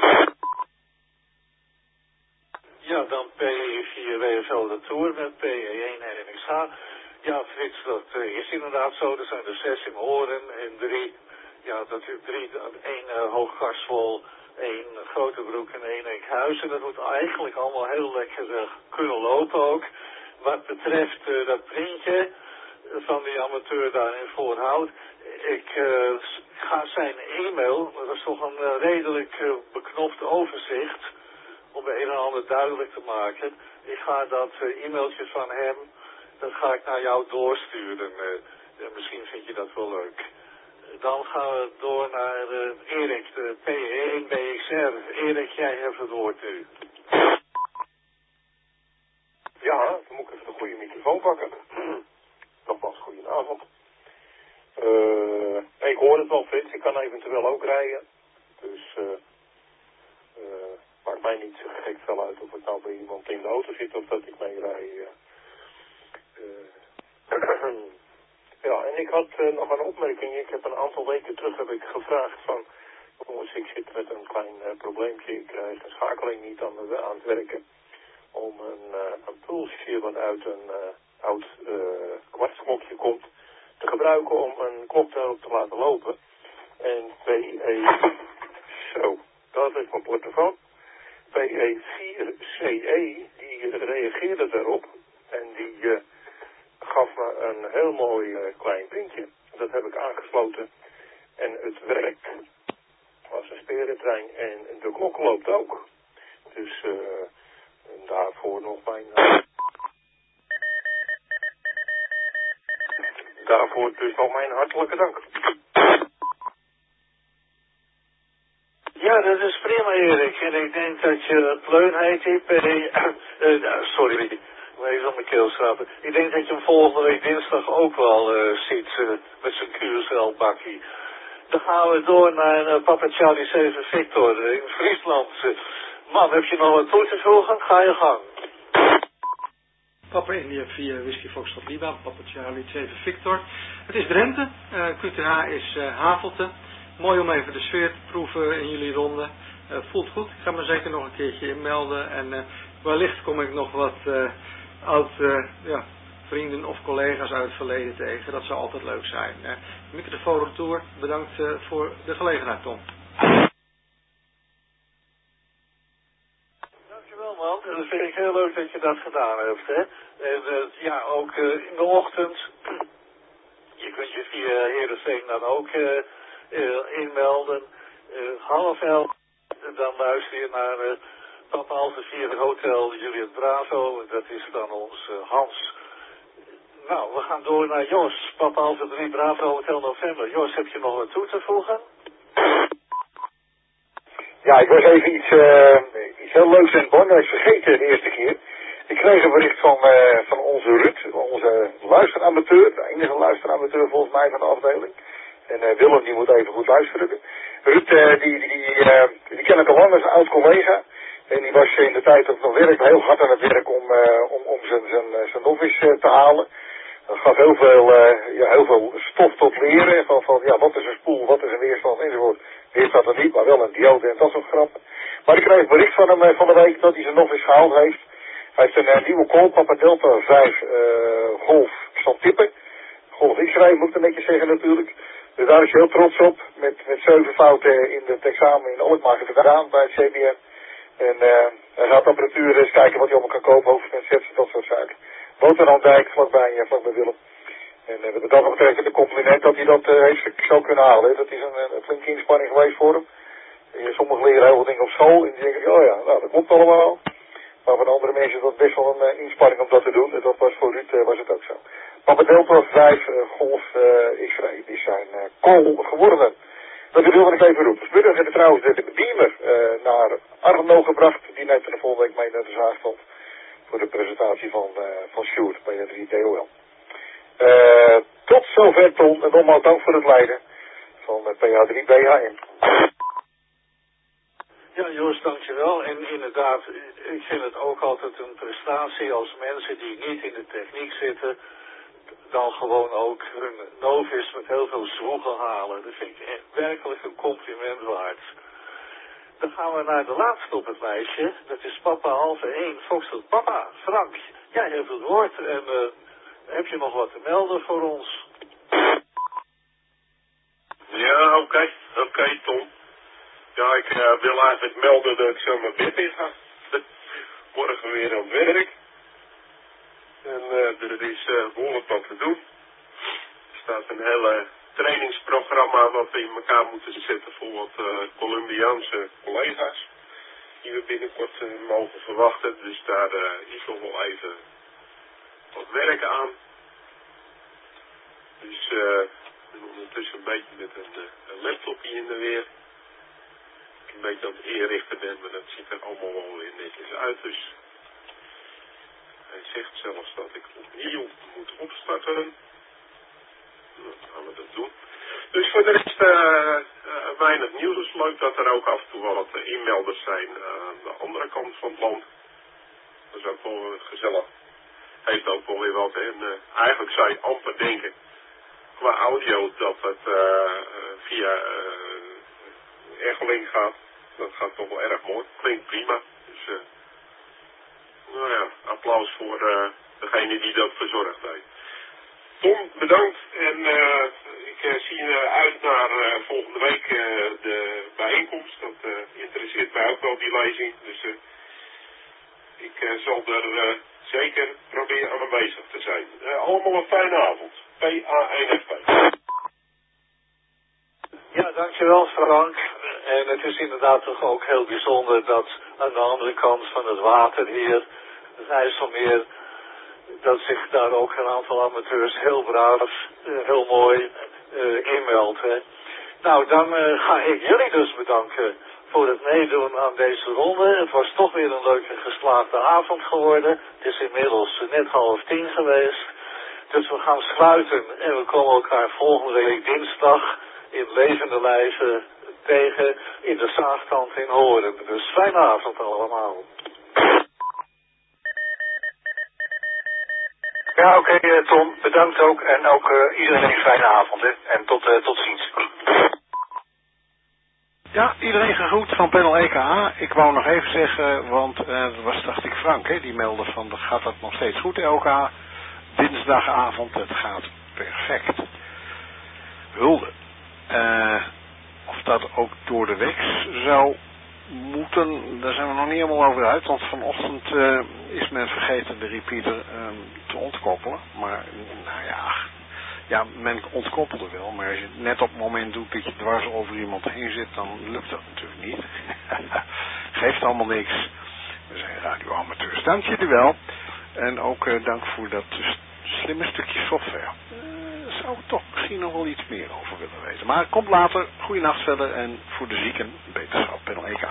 Ja, dan P4 WFL de Tour met P1 RNXH. Ja, Frits, dat is inderdaad zo. Er zijn er 6 in Horen en 3. Ja, dat is 3. 1 Hooggastvol, 1 Grotebroek en 1 Enkhuizen. Dat moet eigenlijk allemaal heel lekker kunnen lopen ook. Wat betreft dat printje van die amateur daar in Voorhout. Ik ga zijn e-mail, dat is toch een redelijk beknopt overzicht, om een en ander duidelijk te maken. Ik ga dat e-mailtje van hem, dat ga ik naar jou doorsturen. Misschien vind je dat wel leuk. Dan gaan we door naar Erik, de P1 BXR. Erik, jij hebt het woord nu. Ja, dan moet ik even de goede microfoon pakken. Nogmaals, goedenavond. Ik hoor het wel, Frits. Ik kan eventueel ook rijden. Dus maakt mij niet zo gek veel uit of ik nou bij iemand in de auto zit of dat ik mee rij. Ja, en ik had nog een opmerking. Ik heb een aantal weken terug gevraagd van... Jongens, ik zit met een klein probleempje. Ik krijg een schakeling niet aan het werken. Om een pulsje wat uit een oud kwartsklokje komt... te gebruiken om een klok daarop te laten lopen. En PE... Zo, dat is mijn portofoon. PE4CE, die reageerde daarop. En die gaf me een heel mooi klein printje. Dat heb ik aangesloten. En het werkt als een sperentrein. En de klok loopt ook. Dus daarvoor nog mijn... daarvoor dus nog mijn hartelijke dank. Ja, dat is prima, Erik. En ik denk dat je Pleunheid sorry, even aan mijn keel schrappen. Ik denk dat je hem volgende week dinsdag ook wel ziet met zijn QSL-bakkie. Dan gaan we door naar Papa Charlie 7 Victor in Friesland. Man, heb je nog wat toe te voegen? Ga je gang. Papa India 4 Whisky Foxtrot Lima, Papa Charlie 7 Victor. Het is Drenthe, QTH is Havelte. Mooi om even de sfeer te proeven in jullie ronde. Voelt goed, ik ga me zeker nog een keertje inmelden. En wellicht kom ik nog wat oud vrienden of collega's uit het verleden tegen. Dat zou altijd leuk zijn. Microfoon retour, bedankt voor de gelegenheid, Tom. Dankjewel, man. Dat vind ik heel leuk dat je dat gedaan hebt, hè. En ja, ook in de ochtend. Je kunt je via Heerenveen dan ook inmelden. 11:30. Dan luister je naar Papa Alpha 4 Hotel Juliet Bravo. Dat is dan ons Hans. Nou, we gaan door naar Jos. Papa Alpha 3 Bravo Hotel November. Jos, heb je nog wat toe te voegen? Ja, ik was even iets heel leuks in Bonn. Dat is vergeten de eerste keer. Ik kreeg een bericht van onze Ruud, onze luisteramateur, de enige luisteramateur volgens mij van de afdeling. En Willem, die moet even goed luisteren. Ruud, die ken ik al lang als een oud collega. En die was in de tijd dat ik nog werkte heel hard aan het werk om zijn novice te halen. Dat gaf heel veel stof tot leren. Van wat is een spoel, wat is een weerstand enzovoort. Weerstand er niet, maar wel een diode en dat soort grappen. Maar ik kreeg een bericht van hem van de week dat hij zijn novice gehaald heeft. Hij heeft een nieuwe call, Papa Delta 5 Golf Tippen. Golf X-ray moet ik een beetje zeggen natuurlijk. Dus daar is hij heel trots op. Met 7 fouten in het examen in Alkmaar gedaan bij het CBM. En hij gaat apparatuur eens kijken wat hij allemaal kan kopen, hoofdventsets, dat soort zaken. Boterhamdijk, vlakbij Willem. En wat dat betreft het een compliment dat hij dat heeft zo kunnen halen. Dat is een flinke inspanning geweest voor hem. Sommigen leren heel veel dingen op school en die denken, oh ja, nou dat klopt allemaal. Maar voor andere mensen is dat best wel een inspanning om dat te doen. En dat was voor Ruud was het ook zo. Papa Delta 5 Golf X-ray, die zijn call geworden. Dat wilde ik even roepen. Smiddag hebben trouwens de beamer naar Arno gebracht. Die neemt er de volgende week mee naar de zaagstand. Voor de presentatie van Sjoerd bij de 3DOL. Tot zover, Tom. En nogmaals dank voor het leiden van PH3BHM. Ja, Joost, dankjewel. En inderdaad, ik vind het ook altijd een prestatie als mensen die niet in de techniek zitten, dan gewoon ook hun novice met heel veel zwoegen halen. Dat vind ik echt werkelijk een compliment waard. Dan gaan we naar de laatste op het lijstje. Dat is Papa Alpha 1 Foxtrot. Papa, Frank, jij hebt het woord en heb je nog wat te melden voor ons? Ja, oké, Tom. Ja, ik wil eigenlijk melden dat ik zo mijn bed in ga. Morgen weer aan het werk. En er is behoorlijk wat te doen. Er staat een hele trainingsprogramma wat we in elkaar moeten zetten voor wat Colombiaanse collega's. Die we binnenkort mogen verwachten. Dus daar is nog wel even wat werk aan. Dus ik ben ondertussen een beetje met een laptopje in de weer. Ik een beetje aan het inrichten ben, maar dat ziet er allemaal wel weer netjes uit. Dus hij zegt zelfs dat ik opnieuw moet opstarten. Dan gaan we dat doen. Dus voor de rest weinig nieuws. Leuk dat er ook af en toe wel wat inmelders zijn aan de andere kant van het land. Dat is ook wel gezellig. Heeft ook wel weer wat. En eigenlijk zou je amper denken qua audio dat het via Echolink gaat. Dat gaat toch wel erg mooi. Klinkt prima. Dus nou ja, applaus voor degene die dat verzorgd heeft. Tom, bedankt. En ik zie uit naar volgende week de bijeenkomst. Dat interesseert mij ook wel, die lezing. Dus ik zal er zeker proberen aanwezig te zijn. Allemaal een fijne avond. PA1FP. Ja, dankjewel Frank. En het is inderdaad toch ook heel bijzonder dat aan de andere kant van het water hier, het IJsselmeer, dat zich daar ook een aantal amateurs heel braaf, heel mooi inmelden. Nou, dan ga ik jullie dus bedanken voor het meedoen aan deze ronde. Het was toch weer een leuke geslaagde avond geworden. Het is inmiddels net 9:30 geweest. Dus we gaan sluiten en we komen elkaar volgende week dinsdag in levende lijven tegen in de Zaagtand in Horen. Dus fijne avond allemaal. Ja, oké, Tom, bedankt ook. En ook iedereen een fijne avond, hè. En tot ziens. Ja, iedereen gegroet van panel EKA. Ik wou nog even zeggen, want dat was, dacht ik, Frank, hè, die meldde van, gaat dat nog steeds goed, LK? Dinsdagavond, het gaat perfect. Hulde. Of dat ook door de week zou moeten, daar zijn we nog niet helemaal over uit, want vanochtend is men vergeten de repeater te ontkoppelen. Maar, nou ja, men ontkoppelde wel, maar als je het net op het moment doet dat je dwars over iemand heen zit, dan lukt dat natuurlijk niet. Geeft allemaal niks. We zijn radioamateurs. Dank jullie wel. En ook dank voor dat slimme stukje software. Zou ik toch misschien nog wel iets meer over willen weten. Maar komt later. Goeienacht verder en voor de zieken beterschap. Panel EK.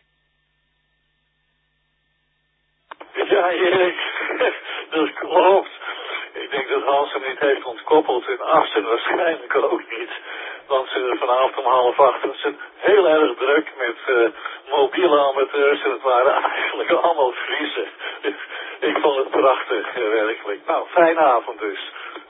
Ja, Erik, dat klopt. Ik denk dat Hans hem niet heeft ontkoppeld en Assen waarschijnlijk ook niet. Want ze vanavond om 7:30 zijn heel erg druk met mobiele amateurs en het waren eigenlijk allemaal Friesen. Ik vond het prachtig, werkelijk. Nou, fijne avond dus.